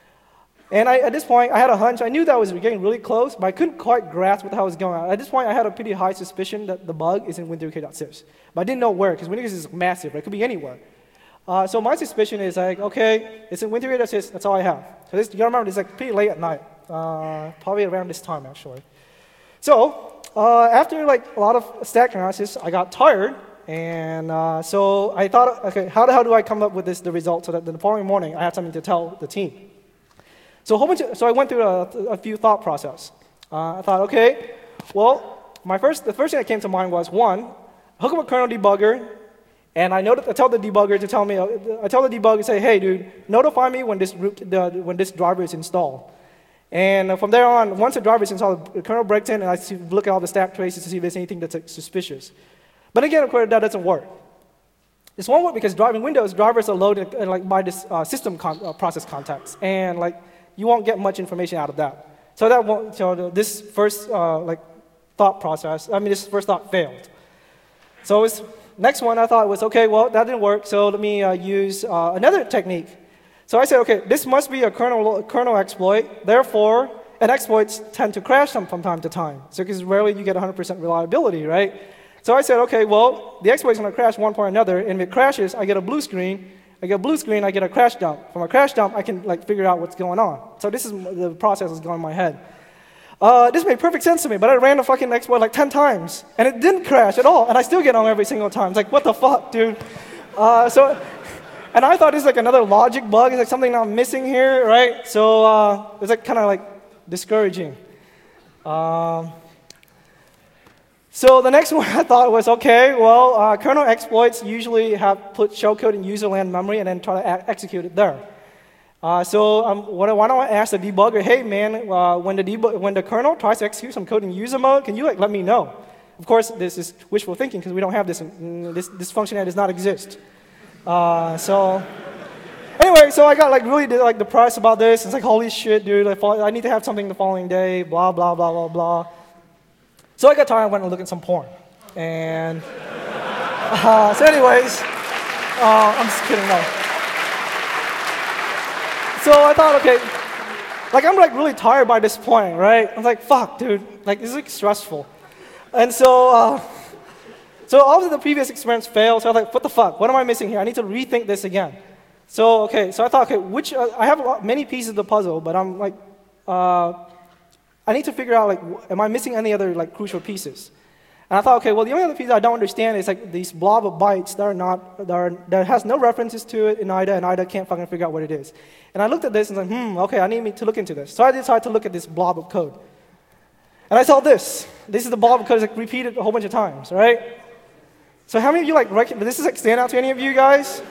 And I, at this point, I had a hunch. I knew that I was getting really close, but I couldn't quite grasp what the hell was going on. At this point, I had a pretty high suspicion that the bug is in win three k dot sys. But I didn't know where, because win three k is massive, right? It could be anywhere. Uh, so my suspicion is like, okay, it's in win three k dot sys, that's all I have. So this, you gotta remember, it's like pretty late at night, uh, probably around this time, actually. So uh, after like a lot of stack analysis, I got tired, and uh, so I thought, okay, how the hell do I come up with this, the result, so that the following morning I had something to tell the team? So a whole bunch of, so I went through a, a few thought process. Uh, I thought, okay, well, my first, the first thing that came to mind was, one, hook up a kernel debugger, and I, I tell the debugger to tell me, I tell the debugger, say, hey, dude, notify me when this, root, the, when this driver is installed. And from there on, once the driver is installed, the kernel breaks in, and I see, look at all the stack traces to see if there's anything that's like, suspicious. But again, of course, that doesn't work. This won't work because driving Windows, drivers are loaded uh, like, by this uh, system con uh, process context, and like you won't get much information out of that. So that won't, so this first uh, like thought process, I mean, this first thought failed. So this next one I thought was, okay, well, that didn't work, so let me uh, use uh, another technique. So I said, okay, this must be a kernel, kernel exploit. Therefore, and exploits tend to crash them from time to time. So because rarely you get one hundred percent reliability, right? So I said, okay, well, the exploit is going to crash one point or another, and if it crashes, I get a blue screen. I get a blue screen, I get a crash dump. From a crash dump, I can like figure out what's going on. So this is the process that's going in my head. Uh, this made perfect sense to me, but I ran the fucking exploit like ten times, and it didn't crash at all, and I still get on every single time. It's like, what the fuck, dude? Uh, so. And I thought this was like another logic bug. It's like something I'm missing here, right? So uh, it was like kind of like discouraging. Um, so the next one I thought was, okay, well, uh, kernel exploits usually have put shellcode in user land memory and then try to execute it there. Uh, so um, what, why don't I ask the debugger, hey man, uh, when, the when the kernel tries to execute some code in user mode, can you like let me know? Of course, this is wishful thinking because we don't have this, this, this functionality does not exist. Uh, so anyway, so I got like really like depressed about this. It's like, holy shit, dude, I, fall, I need to have something the following day, blah, blah, blah, blah, blah. So I got tired, I went and looked at some porn. And uh, so anyways, uh, I'm just kidding, no. So I thought, okay, like I'm like really tired by this point, right? I was like, fuck, dude, like this is like stressful. And so, uh, So all of the previous experiments failed, so I was like, what the fuck? What am I missing here? I need to rethink this again. So, okay, so I thought, okay, which, uh, I have a lot, many pieces of the puzzle, but I'm like, uh, I need to figure out, like, am I missing any other, like, crucial pieces? And I thought, okay, well, the only other piece I don't understand is, like, these blob of bytes that are not, that, are, that has no references to it in I D A, and I D A can't fucking figure out what it is. And I looked at this and was like, hmm, okay, I need to look into this. So I decided to look at this blob of code. And I saw this. This is the blob of code that's like, repeated a whole bunch of times, right? So how many of you, like, recognize, this is, like, stand out to any of you guys?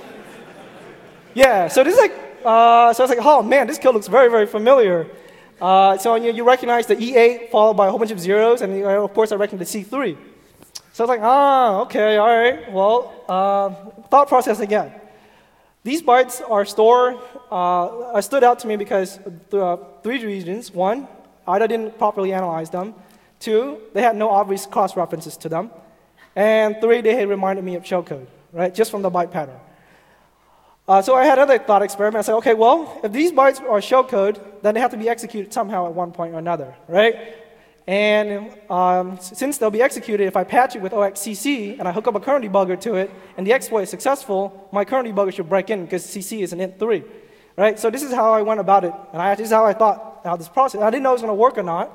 Yeah, so this is like, uh, so I was like, oh man, this code looks very, very familiar. Uh, so you, you recognize the E eight followed by a whole bunch of zeros, and uh, of course I recognize the C three. So I was like, ah, okay, all right, well, uh, thought process again. These bytes are stored, uh, uh, stood out to me because uh, three reasons. One, I D A didn't properly analyze them. Two, they had no obvious cross references to them. And three, they had reminded me of shellcode, right, just from the byte pattern. Uh, so I had another thought experiment. I said, okay, well, if these bytes are shellcode, then they have to be executed somehow at one point or another, right? And um, since they'll be executed, if I patch it with O X C C and I hook up a kernel debugger to it, and the exploit is successful, my kernel debugger should break in because C C is an int three, right? So this is how I went about it, and I, this is how I thought how this process. I didn't know it was going to work or not.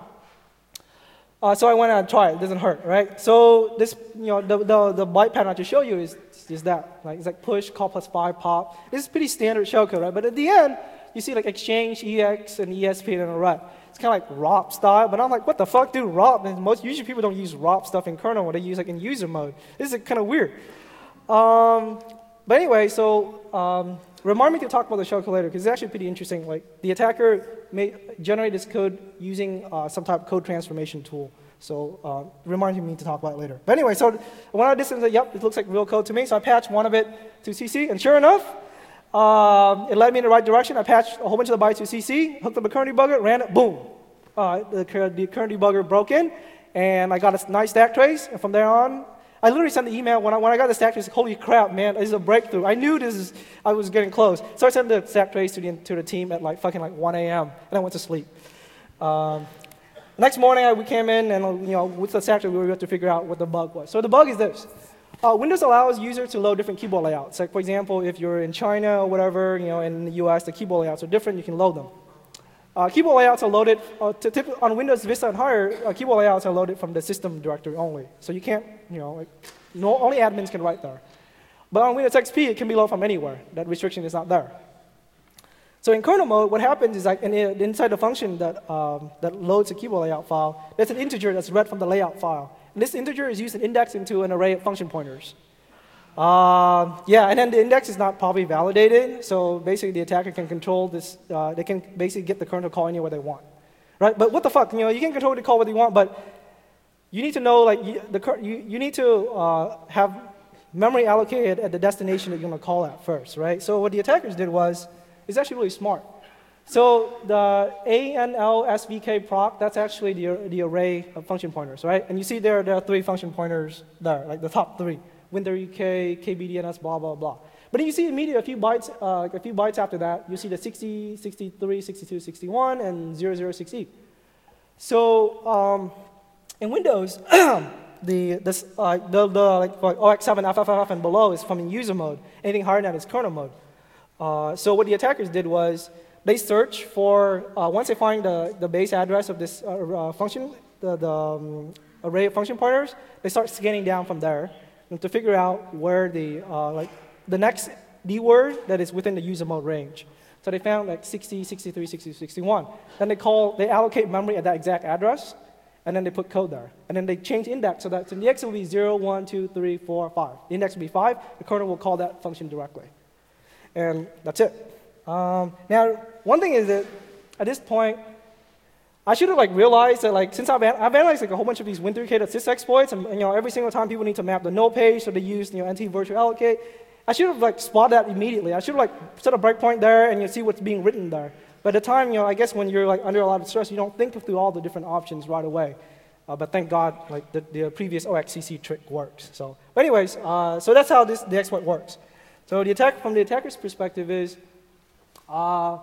Uh, so I went and tried. It doesn't hurt, right? So this, you know, the, the, the byte pattern I just show you is, is that. Like, it's like push, call plus five, pop. This is pretty standard shellcode, right? But at the end, you see like exchange, E X, and E S P in a ret. It's kind of like R O P style, but I'm like, what the fuck, dude, R O P? And most, usually people don't use R O P stuff in kernel, they use like in user mode. This is kind of weird. Um, but anyway, so um, remind me to talk about the shellcode later, because it's actually pretty interesting. Like, the attacker may generate this code using uh, some type of code transformation tool. So uh, remind me to talk about it later. But anyway, so when I did this, yep, it looks like real code to me. So I patched one of it to C C, and sure enough, um, it led me in the right direction. I patched a whole bunch of the bytes to C C, hooked up a kernel debugger, ran it, boom. Uh, the, the kernel debugger broke in, and I got a nice stack trace. And from there on, I literally sent the email when I, when I got the stack trace, like, holy crap, man, this is a breakthrough. I knew this is, I was getting close. So I sent the stack trace to the, to the team at like fucking like one A M, and I went to sleep. Um, Next morning, I, we came in, and you know, with the stack trace, we had to figure out what the bug was. So the bug is this. Uh, Windows allows users to load different keyboard layouts. Like, for example, if you're in China or whatever, you know, in the U S, the keyboard layouts are different. You can load them. Uh, keyboard layouts are loaded, uh, to tip, on Windows Vista and higher, uh, keyboard layouts are loaded from the system directory only. So you can't, you know, like, no, only admins can write there. But on Windows X P, it can be loaded from anywhere. That restriction is not there. So in kernel mode, what happens is like in, inside the function that, um, that loads a keyboard layout file, there's an integer that's read from the layout file. And this integer is used to index into an array of function pointers. Uh, yeah, and then the index is not properly validated, so basically the attacker can control this, uh, they can basically get the kernel to call anywhere they want. Right? But what the fuck, you know, you can control the call what you want, but you need to know, like, you, the, you, you need to uh, have memory allocated at the destination that you're going to call at first, right? So what the attackers did was, it's actually really smart. So the A N L S V K proc, that's actually the, the array of function pointers, right? And you see there, there are three function pointers there, like the top three. WinRK, K B D N S, blah, blah, blah. But then you see immediately a few bytes, uh, like a few bytes after that, you see the sixty, sixty-three, sixty-two, sixty-one, and zero zero six E. So um, in Windows, the, this, uh, the, the like, like O X seven, F F F, and below is from in user mode. Anything higher than that is kernel mode. Uh, so what the attackers did was they search for, uh, once they find the, the base address of this uh, uh, function, the, the um, array of function pointers, they start scanning down from there and to figure out where the, uh, like, the next D word that is within the user mode range. So they found like sixty, sixty-three, sixty-two, sixty-one. Then they call, they allocate memory at that exact address, and then they put code there. And then they change index so that so the index will be zero, one, two, three, four, five. The index will be five. The kernel will call that function directly. And that's it. Um, now, one thing is that at this point, I should have like realized that like since I've, an I've analyzed like a whole bunch of these Win three K sys exploits, and, and you know every single time people need to map the null page, so they use you know N T virtual allocate. I should have like spotted that immediately. I should have like set a breakpoint there and you see what's being written there. But at the time, you know, I guess when you're like under a lot of stress, you don't think through all the different options right away. Uh, but thank God, like the, the previous O X C C trick works. So, but anyways, uh, so that's how this the exploit works. So the attack from the attacker's perspective is, uh,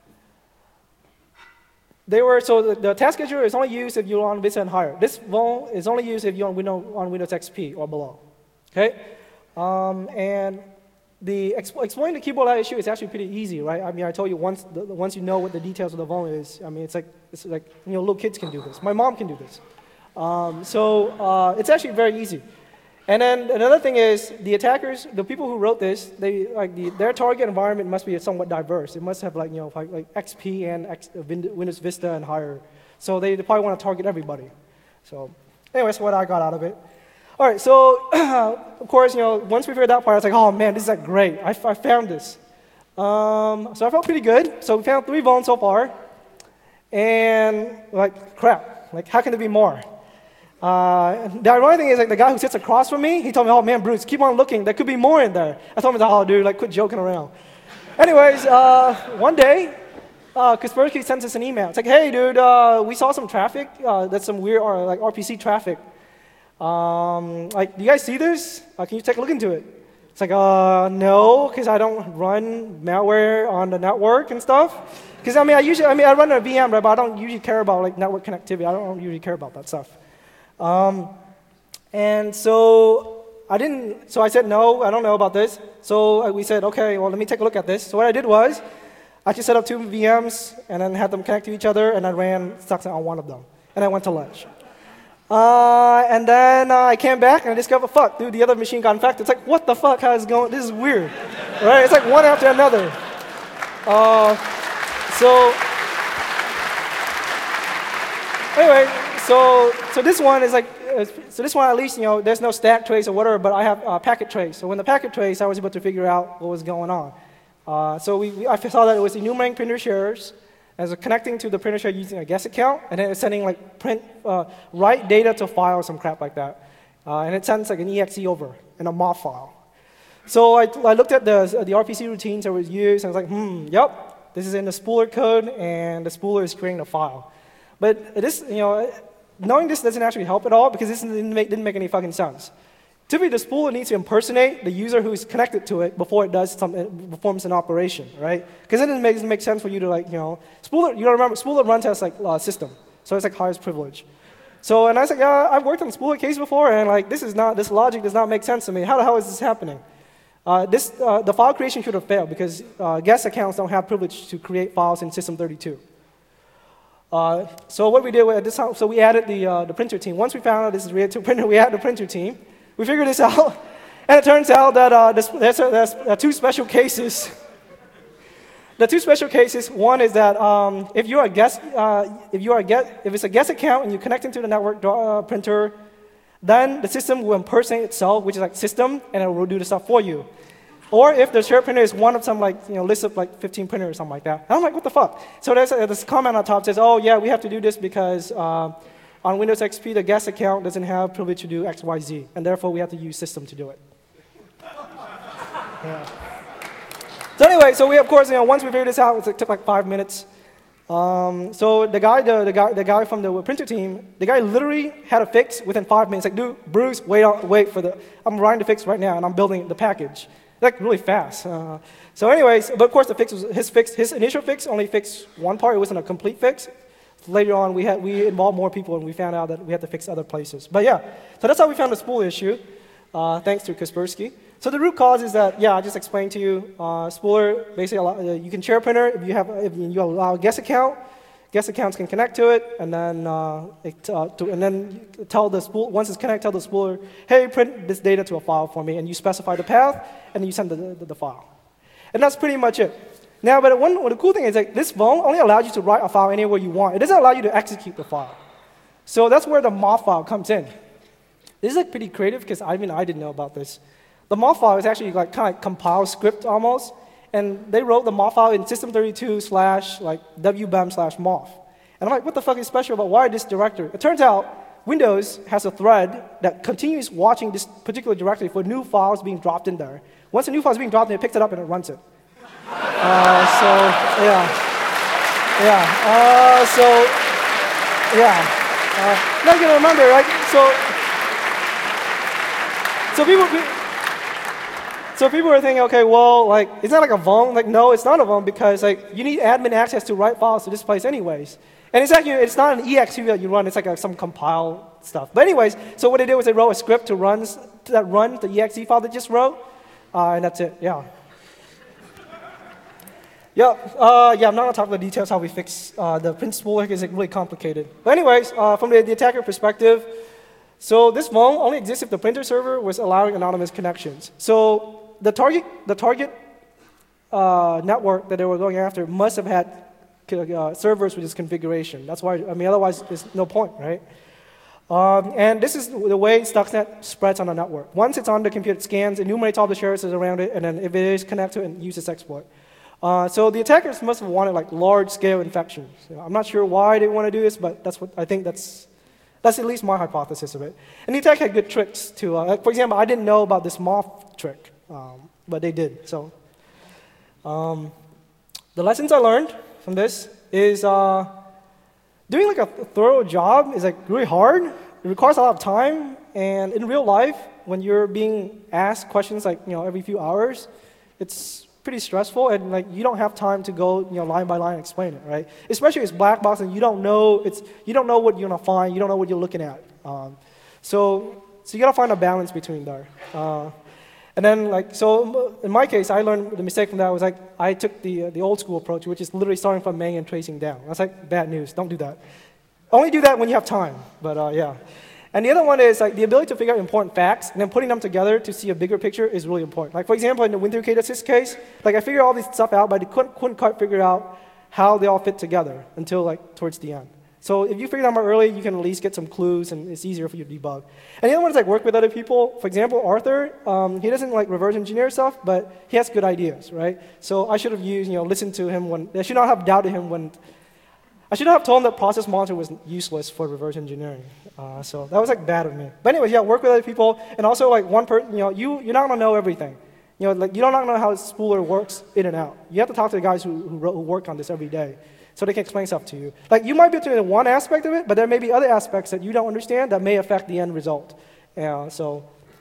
they were so the, the task scheduler is only used if you're on Vista and higher. This vuln is only used if you're on Windows on Windows X P or below. Okay, um, and the exp exploiting the keyboard layout issue is actually pretty easy, right? I mean, I told you once the, once you know what the details of the vuln is. I mean, it's like it's like you know, little kids can do this. My mom can do this. Um, so uh, it's actually very easy. And then another thing is the attackers, the people who wrote this, they like the, their target environment must be somewhat diverse. It must have like you know like, like X P and X, Windows Vista and higher. So they, they probably want to target everybody. So anyway, that's what I got out of it. All right, so of course, you know, once we figured that part, I was like, oh man, this is like great. I, I found this. Um, so I felt pretty good. So we found three vulns so far, and like crap, like how can there be more? Uh, the ironic thing is, like the guy who sits across from me, he told me, oh man, Bruce, keep on looking. There could be more in there. I told him, oh dude, like quit joking around. Anyways, uh, one day, uh, Kaspersky sends us an email. It's like, hey dude, uh, we saw some traffic. Uh, that's some weird or like R P C traffic. Um, like, do you guys see this? Uh, can you take a look into it? It's like, uh, no, because I don't run malware on the network and stuff. Because I mean, I usually, I mean, I run a V M, right, but I don't usually care about like network connectivity. I don't usually care about that stuff. Um, and so I didn't. So I said, no, I don't know about this. So we said, okay, well, let me take a look at this. So what I did was, I just set up two V Ms and then had them connect to each other, and I ran Stuxnet on one of them, and I went to lunch. Uh, and then uh, I came back and I discovered, fuck, dude, the other machine got infected. It's like, what the fuck? How is it going? This is weird, right? It's like one after another. Uh, so anyway, so so this one is like, uh, so this one at least, you know, there's no stack trace or whatever, but I have uh, packet trace. So when the packet trace, I was able to figure out what was going on. Uh, so we, we, I saw that it was enumerating printer shares, as a connecting to the printer share using a guest account, and then it's sending like print, uh, write data to a file or some crap like that. Uh, and it sends like an E X E over in a M O F file. So I, I looked at the, the R P C routines that were used, and I was like, hmm, yep, this is in the spooler code, and the spooler is creating a file. But this, you know, knowing this doesn't actually help at all, because this didn't make, didn't make any fucking sense. Typically, the spooler needs to impersonate the user who's connected to it before it does some, it performs an operation, right? Because then it makes, it makes sense for you to like, you know, spooler. You know, remember, spooler runs as like uh, system, so it's like highest privilege. So, and I was like, yeah, I've worked on spooler case before, and like, this is not, this logic does not make sense to me. How the hell is this happening? Uh, this, uh, the file creation should have failed because uh, guest accounts don't have privilege to create files in System thirty-two. Uh, so what we did at this time, so we added the uh, the printer team. Once we found out this is related to printer, we added the printer team. We figured this out, and it turns out that uh, there's, there's, there's uh, two special cases. The two special cases. One is that um, if you're a guest, uh, if you are a guest, if it's a guest account and you connect into the network uh, printer, then the system will impersonate itself, which is like system, and it will do the stuff for you. Or if the shared printer is one of some like you know list of like fifteen printers or something like that. And I'm like, what the fuck? So there's uh, this comment on top that says, oh yeah, we have to do this because. Uh, On Windows X P, the guest account doesn't have privilege to do X, Y, Z, and therefore we have to use system to do it. Yeah. So anyway, so we of course, you know, once we figured this out, it took like five minutes. Um, so the guy, the, the guy, the guy from the printer team, the guy literally had a fix within five minutes. Like, dude, Bruce, wait, wait for the. I'm writing the fix right now, and I'm building the package. Like really fast. Uh, so anyways, but of course the fix was his fix. His initial fix only fixed one part. It wasn't a complete fix. Later on, we, had, we involved more people, and we found out that we had to fix other places. But yeah, so that's how we found the spool issue, uh, thanks to Kaspersky. So the root cause is that, yeah, I just explained to you, uh, spooler, basically, allow, uh, you can share a printer if you, have, if you allow a guest account. Guest accounts can connect to it, and then, uh, it, uh, to, and then tell the spool, once it's connected, tell the spooler, hey, print this data to a file for me, and you specify the path, and then you send the, the, the file. And that's pretty much it. Now, but one, well, the cool thing is that this vuln only allows you to write a file anywhere you want. It doesn't allow you to execute the file. So that's where the M O F file comes in. This is like pretty creative because I mean I didn't know about this. The M O F file is actually like kind of like compiled script almost, and they wrote the M O F file in system thirty-two slash like wbem slash M O F. And I'm like, what the fuck is special about why this directory? It turns out Windows has a thread that continues watching this particular directory for new files being dropped in there. Once a new file is being dropped in, it picks it up and it runs it. Uh, so, yeah. Yeah. Uh, so, yeah. Uh, now you gotta remember, right? So, so people, so people are thinking, okay, well, like, it's not like a vuln. Like, no, it's not a vuln because, like, you need admin access to write files to this place anyways. And it's actually, it's not an E X E that you run. It's like a, some compile stuff. But anyways, so what they did was they wrote a script to run, that runs the E X E file they just wrote. Uh, and that's it, yeah. Yeah, uh, yeah, I'm not going to talk about the details how we fix uh, the print spool because it's really complicated. But anyways, uh, from the, the attacker perspective, so this vuln only exists if the printer server was allowing anonymous connections. So the target, the target uh, network that they were going after must have had uh, servers with this configuration. That's why, I mean, otherwise there's no point, right? Um, and this is the way Stuxnet spreads on the network. Once it's on the computer, it scans, enumerates all the shares around it, and then if it is connected, it uses exploit. Uh, so the attackers must have wanted like large-scale infections. You know, I'm not sure why they want to do this, but that's what I think that's that's at least my hypothesis of it. And the attack had good tricks too. Uh, like for example, I didn't know about this moth trick, um, but they did. So um, the lessons I learned from this is uh, doing like a thorough job is like really hard. It requires a lot of time, and in real life, when you're being asked questions like you know every few hours, it's pretty stressful, and like you don't have time to go you know line by line and explain it, right? Especially if it's black box and you don't know it's you don't know what you're gonna find, you don't know what you're looking at. Um, so so you gotta find a balance between there. Uh, and then like so in my case, I learned the mistake from that was like I took the uh, the old school approach, which is literally starting from main and tracing down. That's like bad news. Don't do that. Only do that when you have time. But uh, yeah. And the other one is like the ability to figure out important facts and then putting them together to see a bigger picture is really important. Like for example, in the WinThree Assist case, like I figured all this stuff out, but I couldn't, couldn't quite figure out how they all fit together until like towards the end. So if you figure them out early, you can at least get some clues, and it's easier for you to debug. And the other one is like work with other people. For example, Arthur, um, he doesn't like reverse engineer stuff, but he has good ideas, right? So I should have used, you know, listened to him when I should not have doubted him when. I should have told him that process monitor was useless for reverse engineering. Uh, so that was like bad of me. But anyways, yeah, work with other people, and also like one person, you know, you you're not gonna know everything. You know, like you don't know how a spooler works in and out. You have to talk to the guys who who, wrote, who work on this every day, so they can explain stuff to you. Like you might be able to know one aspect of it, but there may be other aspects that you don't understand that may affect the end result. Yeah, so.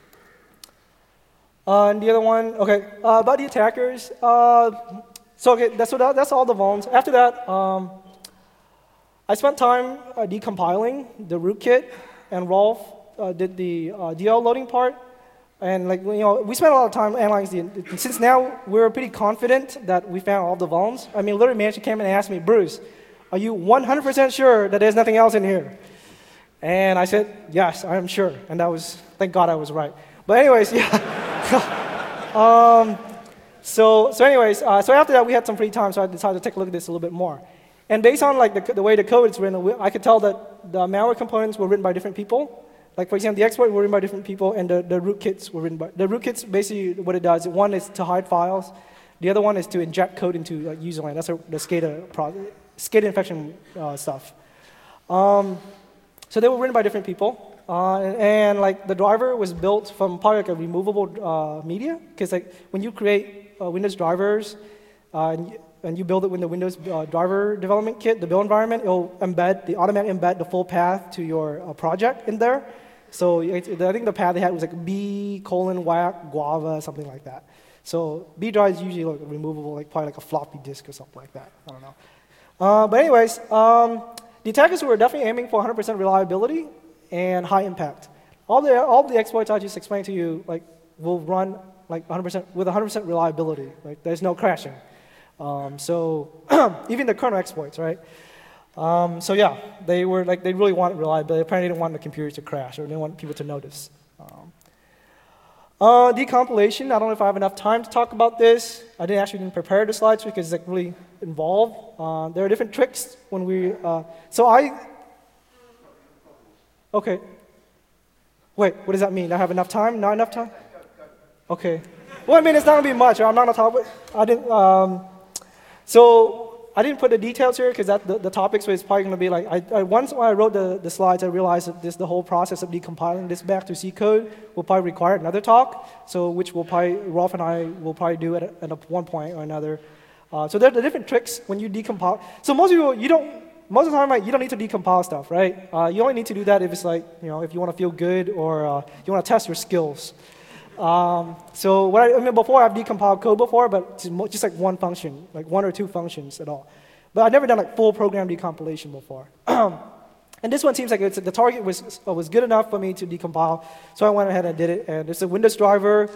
Uh, and the other one, okay, uh, about the attackers. Uh, so okay, that's what that, that's all the vulns. After that. Um, I spent time uh, decompiling the rootkit, and Rolf uh, did the uh, D L loading part. And like you know, we spent a lot of time analyzing the. Since now we're pretty confident that we found all the vulns. I mean, literally, manager came and asked me, Bruce, are you one hundred percent sure that there's nothing else in here? And I said, yes, I'm sure. And that was, thank God, I was right. But anyways, yeah. um, so so anyways, uh, so after that we had some free time, so I decided to take a look at this a little bit more. And based on like the, the way the code is written, I could tell that the malware components were written by different people. Like for example, the exploit were written by different people, and the, the rootkits were written by the rootkits. Basically, what it does, one is to hide files, the other one is to inject code into uh, user land. That's a, the SCADA pro- SCADA infection uh, stuff. Um, so they were written by different people, uh, and, and like the driver was built from probably like a removable uh, media, because like when you create uh, Windows drivers. Uh, and, and you build it with the Windows uh, driver development kit, the build environment, it'll embed, the automatic embed the full path to your uh, project in there. So it, I think the path they had was like B colon whack guava, something like that. So B drive is usually like removable, like probably like a floppy disk or something like that. I don't know. Uh, but anyways, um, the attackers were definitely aiming for one hundred percent reliability and high impact. All the all the exploits I just explained to you like will run like one hundred percent with one hundred percent reliability. Like there's no crashing. Um, so even the kernel exploits, right? Um, so yeah, they were like they really wanted reliability. Apparently, they didn't want the computers to crash, or they didn't want people to notice. Um, uh, decompilation. I don't know if I have enough time to talk about this. I didn't actually didn't prepare the slides because it's like really involved. Uh, there are different tricks when we. Uh, so I. Okay. Wait, what does that mean? I have enough time? Not enough time? Okay. Well, I mean, it's not gonna be much. I'm not gonna talk about. I didn't. Um, So I didn't put the details here because the, the topics was probably going to be like, I, I, once when I wrote the, the slides, I realized that this, the whole process of decompiling this back to C code will probably require another talk, so which will probably, Rolf and I will probably do at, a, at a one point or another. Uh, so there are the different tricks when you decompile. So most of you, you don't, most of the time, like, you don't need to decompile stuff, right? Uh, you only need to do that if it's like, you know, if you want to feel good or uh, you want to test your skills. Um, so what I, I mean, before I've decompiled code before, but just, just like one function, like one or two functions at all. But I've never done like full program decompilation before. And this one seems like it's, the target was was good enough for me to decompile, so I went ahead and did it. And it's a Windows driver,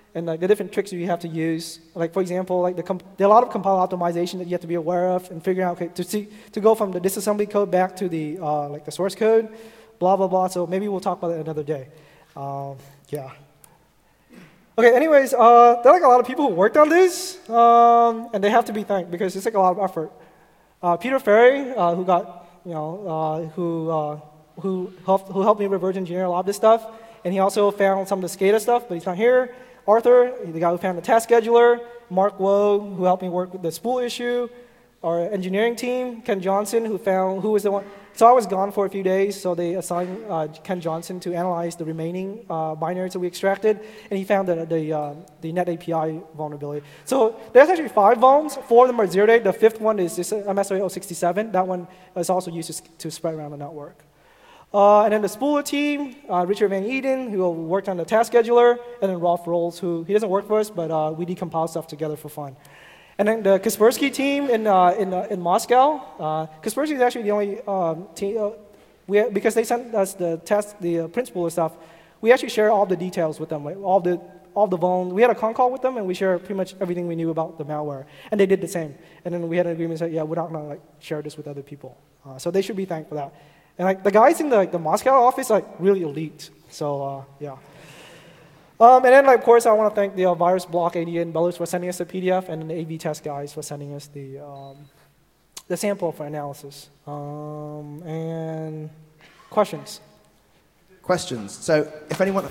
and like the different tricks you have to use. Like for example, like the there are a lot of compile optimization that you have to be aware of and figure out okay, to see to go from the disassembly code back to the uh, like the source code, blah blah blah. So maybe we'll talk about it another day. Um, yeah. Okay. Anyways, uh, there are like a lot of people who worked on this, um, and they have to be thanked because it's like a lot of effort. Uh, Peter Ferry, uh, who got you know uh, who uh, who helped who helped me reverse engineer a lot of this stuff, and he also found some of the SCADA stuff, but he's not here. Arthur, the guy who found the task scheduler, Mark Woe, who helped me work with the spool issue, our engineering team, Ken Johnson, who found, who was the one, so I was gone for a few days, so they assigned uh, Ken Johnson to analyze the remaining uh, binaries that we extracted, and he found the, the, uh, the net A P I vulnerability. So there's actually five vulns, four of them are zero day, the fifth one is this M S O A zero sixty-seven, that one is also used to, to spread around the network. Uh, and then the spooler team, uh, Richard Van Eden, who worked on the task scheduler, and then Rolf Rolls, who he doesn't work for us, but uh, we decompile stuff together for fun. And then the Kaspersky team in uh, in, uh, in Moscow. Uh, Kaspersky is actually the only um, team uh, we because they sent us the test, the uh, print spooler stuff. We actually share all the details with them, like all the all the vuln. We had a con call with them, and we share pretty much everything we knew about the malware, and they did the same. And then we had an agreement that yeah, we're not gonna like share this with other people. Uh, so they should be thanked for that. And like the guys in the, like, the Moscow office are like really elite. So uh, yeah. Um, and then like, of course I want to thank the uh, virus block A D and Belarus for sending us the P D F, and then the A V test guys for sending us the um, the sample for analysis. Um, and questions. Questions. So if anyone.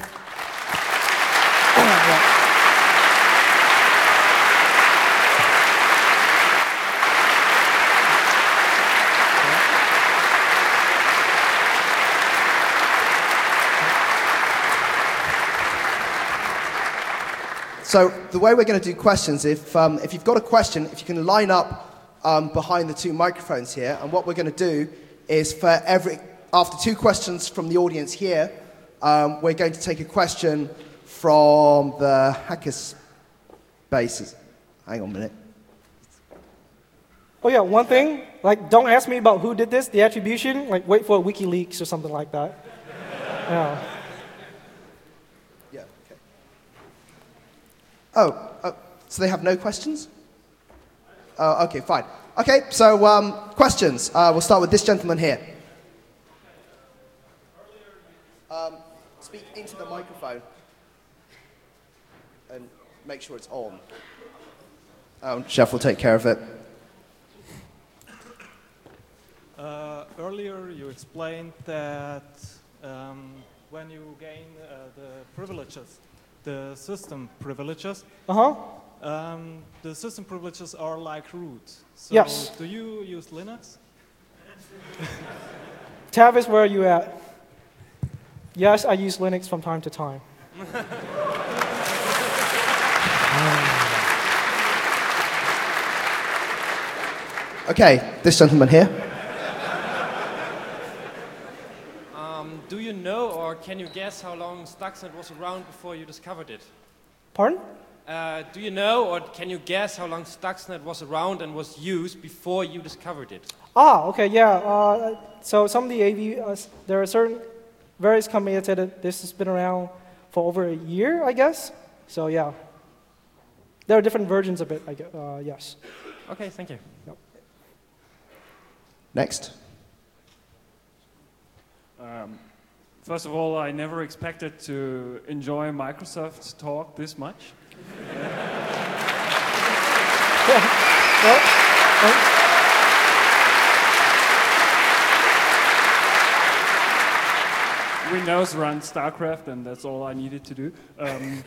Yeah. So the way we're going to do questions, if, um, if you've got a question, if you can line up um, behind the two microphones here, and what we're going to do is for every, after two questions from the audience here, um, we're going to take a question from the hackerspaces. Hang on a minute. Oh yeah, one thing, like don't ask me about who did this, the attribution, like wait for WikiLeaks or something like that. Yeah. Oh, oh, so they have no questions? Oh, okay, fine. Okay, so um, questions. Uh, we'll start with this gentleman here. Um, speak into the microphone and make sure it's on. Oh, Chef will take care of it. Uh, earlier you explained that um, when you gain uh, the privileges, the system privileges. Uh-huh. Um, the system privileges are like root. So yes. Do you use Linux? Tavis, where are you at? Yes, I use Linux from time to time. Okay, this gentleman here. Do you know or can you guess how long Stuxnet was around before you discovered it? Pardon? Uh, do you know or can you guess how long Stuxnet was around and was used before you discovered it? Ah, okay, yeah. Uh, so some of the A V, uh, there are certain, various companies that said that this has been around for over a year, I guess. So yeah. There are different versions of it, I guess, uh, yes. Okay, thank you. Yep. Next. Um, First of all, I never expected to enjoy Microsoft's talk this much. Windows runs StarCraft, and that's all I needed to do. Um,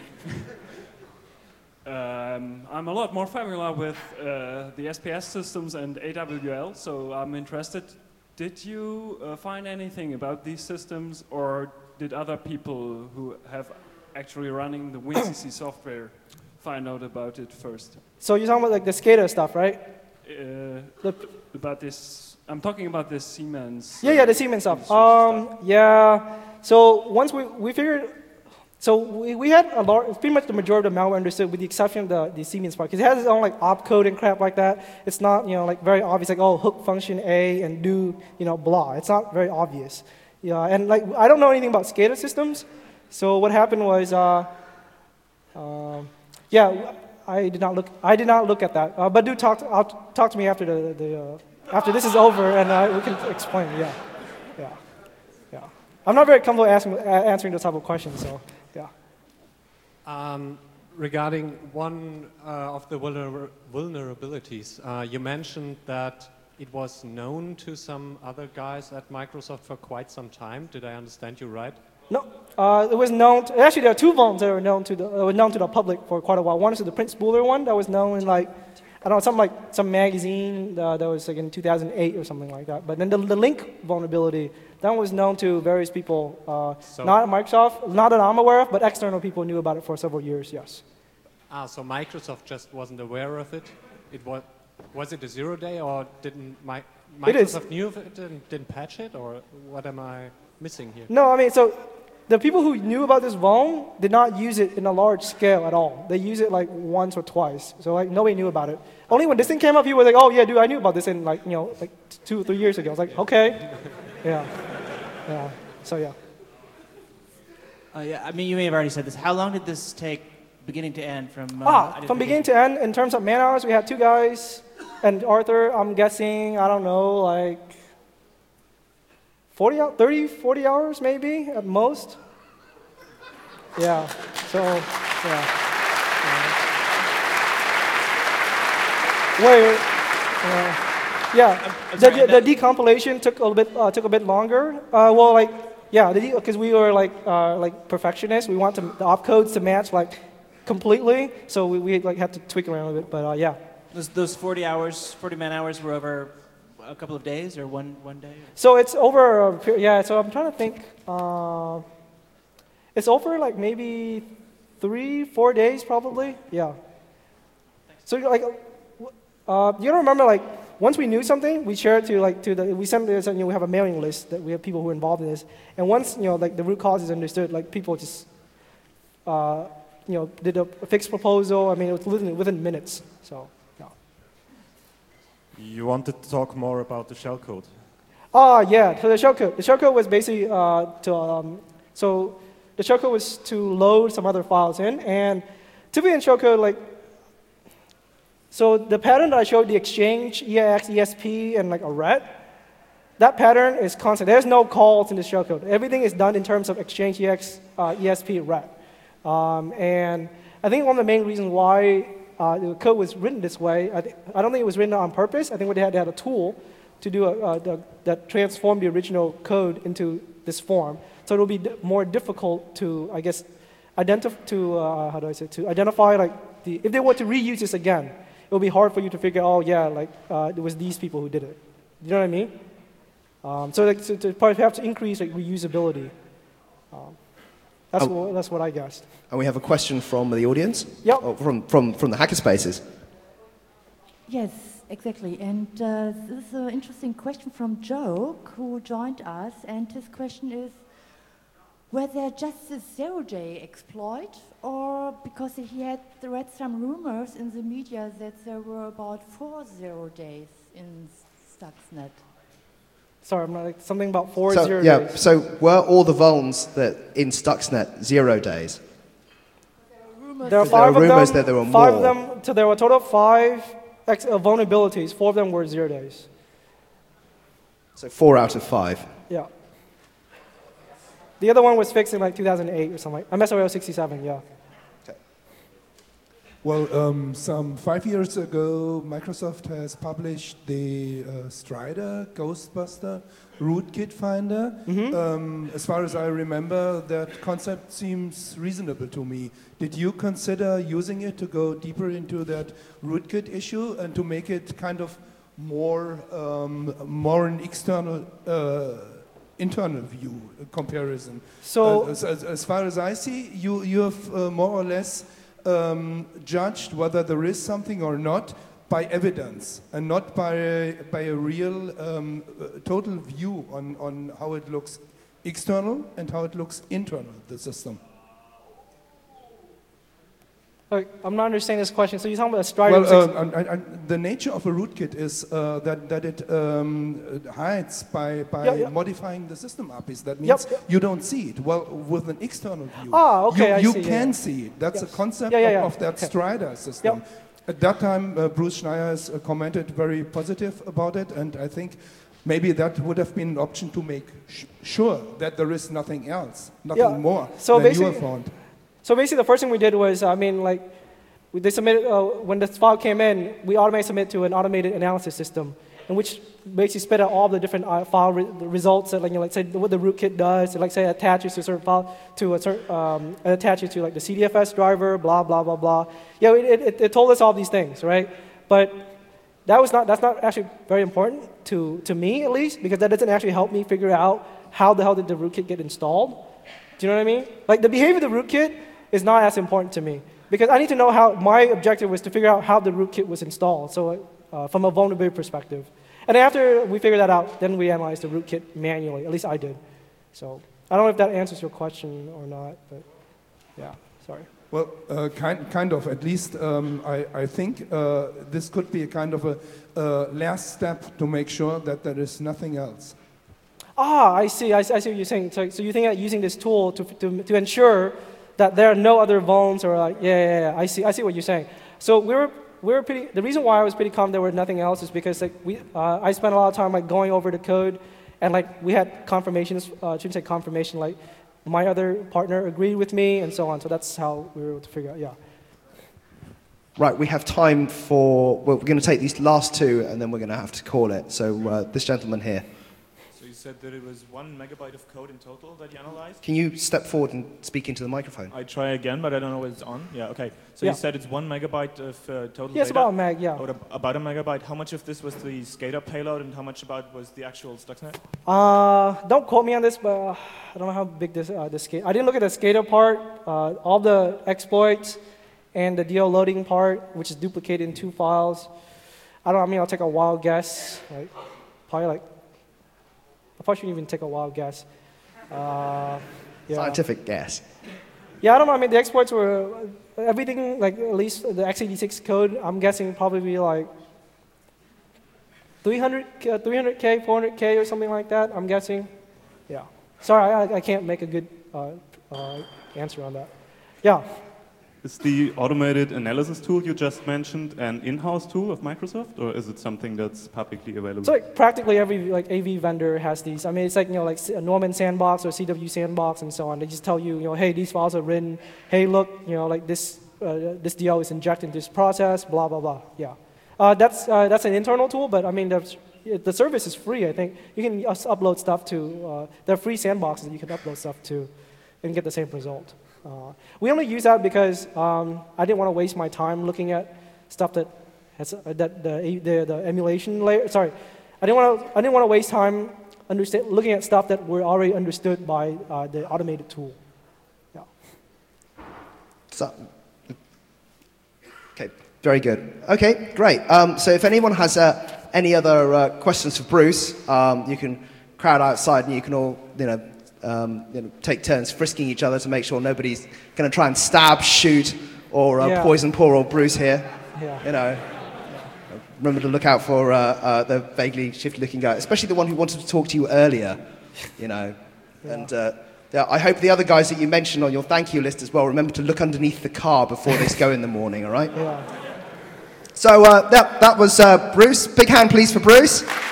um, I'm a lot more familiar with uh, the S P S systems and A W L, so I'm interested. Did you uh, find anything about these systems, or did other people who have actually running the WinCC software find out about it first? So you're talking about like the SCADA stuff, right? Uh, about this, I'm talking about this Siemens. Yeah, yeah, the Siemens stuff. Um, stuff. Yeah. So once we we figured, so we, we had a lot, pretty much the majority of the malware understood, with the exception of the, the Siemens part, because it has its own like opcode and crap like that. It's not, you know, like very obvious, like, oh, hook function A and do, you know, blah. It's not very obvious. Yeah, and like, I don't know anything about SCADA systems. So what happened was, uh, Um, yeah, I did not look. I did not look at that. Uh, but do talk. To, I'll talk to me after the, the uh, after this is over, and uh, we can explain. Yeah, yeah, yeah. I'm not very comfortable asking, answering those type of questions. So, yeah. Um, regarding one uh, of the vulner vulnerabilities, uh, you mentioned that it was known to some other guys at Microsoft for quite some time. Did I understand you right? No, uh, it was known. To, actually, there are two vulns that were known to the uh, were known to the public for quite a while. One is the Prince Spooler one that was known in like I don't know, some like some magazine uh, that was like in two thousand eight or something like that. But then the, the link vulnerability that one was known to various people, uh, so not at Microsoft, not that I'm aware of, but external people knew about it for several years. Yes. Ah, so Microsoft just wasn't aware of it. It was was it a zero day or didn't Mi Microsoft knew of it and didn't patch it, or what am I missing here? No, I mean so. The people who knew about this vuln did not use it in a large scale at all. They used it like once or twice. So like nobody knew about it. Only when this thing came up, people were like, "Oh yeah, dude, I knew about this in like you know like two or three years ago." I was like, "Okay, yeah, yeah." So yeah. Uh, yeah, I mean, you may have already said this. How long did this take, beginning to end, from? Uh, ah, from beginning to end, in terms of man hours, we had two guys, and Arthur. I'm guessing, I don't know, like forty, thirty, forty hours maybe at most. Yeah. So yeah. yeah. Where? Uh, yeah. I'm The, sorry, the, the decompilation took a little bit uh, took a bit longer. Uh, well, like yeah, because we were like uh, like perfectionists. We want to, the opcodes to match like completely. So we, we like had to tweak around a bit. But uh, yeah. Those, those forty hours, forty man hours were over a couple of days or one one day? So it's over. A period, yeah. So I'm trying to think. Uh, it's over like maybe three, four days probably. Yeah. So like, uh, you don't remember like once we knew something, we share it to like to the we send this, you know, we have a mailing list that we have people who are involved in this, and once you know like the root cause is understood, like people just uh, you know did a fixed proposal. I mean, it was within within minutes. So. You wanted to talk more about the shellcode. Oh, yeah, so the shellcode. The shellcode was basically uh, to, um, so the shellcode was to load some other files in, and typically in shellcode, like, so the pattern that I showed, the exchange, E A X, E S P, and like a ret, that pattern is constant. There's no calls in the shellcode. Everything is done in terms of exchange, E X, uh, E S P, ret. Um, and I think one of the main reasons why Uh, the code was written this way. I, th I don't think it was written on purpose. I think what they had, they had a tool to do a, uh, the, that transformed the original code into this form. So it will be more difficult to, I guess, identify to uh, how do I say to identify like the if they were to reuse this again, it will be hard for you to figure. Oh yeah, like uh, it was these people who did it. You know what I mean? Um, so, like, so to perhaps increase like reusability. Um, That's, oh. what, that's what I guessed. And we have a question from the audience? Yep. Oh, from, from, from the hackerspaces. Yes, exactly. And uh, this is an interesting question from Joe, who joined us. And his question is, were there just a zero-day exploit, or because he had read some rumors in the media that there were about four zero days in Stuxnet? Sorry, I'm not, like, something about four so, zero yeah, days. So were all the vulns that in Stuxnet zero days? There are there five are of rumors them. that there were five more. of them. So there were a total of five ex uh, vulnerabilities. Four of them were zero days. So four out of five. Yeah. The other one was fixed in like two thousand eight or something. Like, M S O S sixty-seven. Yeah. Well, um, some five years ago, Microsoft has published the uh, Strider Ghostbuster rootkit finder. Mm-hmm. um, as far as I remember, that concept seems reasonable to me. Did you consider using it to go deeper into that rootkit issue and to make it kind of more, um, more an external, uh, internal view comparison? So, uh, as, as, as far as I see, you, you have uh, more or less Um, judged whether there is something or not by evidence and not by a, by a real um, uh, total view on, on how it looks external and how it looks internal, the system. Like, I'm not understanding this question. So you're talking about a strider? Well, uh, I, I, the nature of a rootkit is uh, that, that it um, hides by, by yeah, yeah. modifying the system A P Is. That means yep. you don't see it. Well, with an external view, ah, okay, you, I you see, can yeah. see it. That's yes. the concept yeah, yeah, yeah. Of, of that okay. strider system. Yep. At that time, uh, Bruce Schneier has uh, commented very positive about it, and I think maybe that would have been an option to make sh sure that there is nothing else, nothing yeah. more so than you basically, have found. So basically, the first thing we did was, I mean, like, we, they submitted, uh, when the file came in, we automatically submit to an automated analysis system, in which basically spit out all the different uh, file re the results that, like, you know, like, say, what the rootkit does, and, like, say, attaches to a certain file, to a certain, um, attaches to, like, the C D F S driver, blah, blah, blah, blah. Yeah, it, it, it told us all these things, right? But that was not, that's not actually very important to, to me, at least, because that doesn't actually help me figure out how the hell did the rootkit get installed. Do you know what I mean? Like, the behavior of the rootkit is not as important to me, because I need to know how, my objective was to figure out how the rootkit was installed, so uh, from a vulnerability perspective. And after we figured that out, then we analyzed the rootkit manually, at least I did. So I don't know if that answers your question or not, but yeah, sorry. Well, uh, kind, kind of, at least um, I, I think uh, this could be a kind of a uh, last step to make sure that there is nothing else. Ah, I see, I see, I see what you're saying. So, so you think that using this tool to, to, to ensure that there are no other vulns or like, yeah, yeah, yeah, I see, I see what you're saying. So we were, we were pretty, the reason why I was pretty confident there was nothing else is because like we, uh, I spent a lot of time like going over the code, and like we had confirmations, uh, shouldn't say confirmation, like my other partner agreed with me and so on. So that's how we were able to figure out, yeah. Right, we have time for, well, we're going to take these last two and then we're going to have to call it. So uh, this gentleman here. You said that it was one megabyte of code in total that you analyzed? Can you step forward and speak into the microphone? I try again, but I don't know whether it's on. Yeah, okay. So yeah. you said it's one megabyte of uh, total Yes, data? about a meg, yeah. About a, about a megabyte. How much of this was the SCADA payload and how much about was the actual Stuxnet? Uh, don't quote me on this, but uh, I don't know how big this, uh, the SCADA, I didn't look at the SCADA part, uh, all the exploits and the D L loading part, which is duplicated in two files. I don't know, I mean, I'll take a wild guess, like, probably like, I probably shouldn't even take a wild guess. Uh, yeah. Scientific guess. Yeah, I don't know. I mean, the exploits were everything, like at least the x eighty-six code, I'm guessing probably like three hundred K, four hundred K or something like that, I'm guessing. Yeah. Sorry, I, I can't make a good uh, uh, answer on that. Yeah. Is the automated analysis tool you just mentioned an in-house tool of Microsoft, or is it something that's publicly available? So like practically every like A V vendor has these. I mean, it's like, you know, like Norman Sandbox or C W Sandbox and so on. They just tell you, you know, hey, these files are written. Hey, look, you know, like this uh, this D L is injected into this process. Blah blah blah. Yeah, uh, that's uh, that's an internal tool, but I mean, the the service is free. I think you can just upload stuff to. Uh, there are free sandboxes that you can upload stuff to, and get the same result. Uh, we only use that because um, I didn't want to waste my time looking at stuff that has uh, that the, the the emulation layer. Sorry, I didn't want to I didn't want to waste time understand looking at stuff that were already understood by uh, the automated tool. Yeah. So, okay, very good. Okay, great. Um, so if anyone has uh, any other uh, questions for Bruce, um, you can crowd outside and you can all, you know. Um, you know, take turns frisking each other to make sure nobody's going to try and stab, shoot, or uh, yeah. poison poor old Bruce here. Yeah. You know, remember to look out for uh, uh, the vaguely shifty-looking guy, especially the one who wanted to talk to you earlier. You know, yeah. and uh, yeah, I hope the other guys that you mentioned on your thank you list as well remember to look underneath the car before they go in the morning. All right. Yeah. So uh, that that was uh, Bruce. Big hand, please, for Bruce.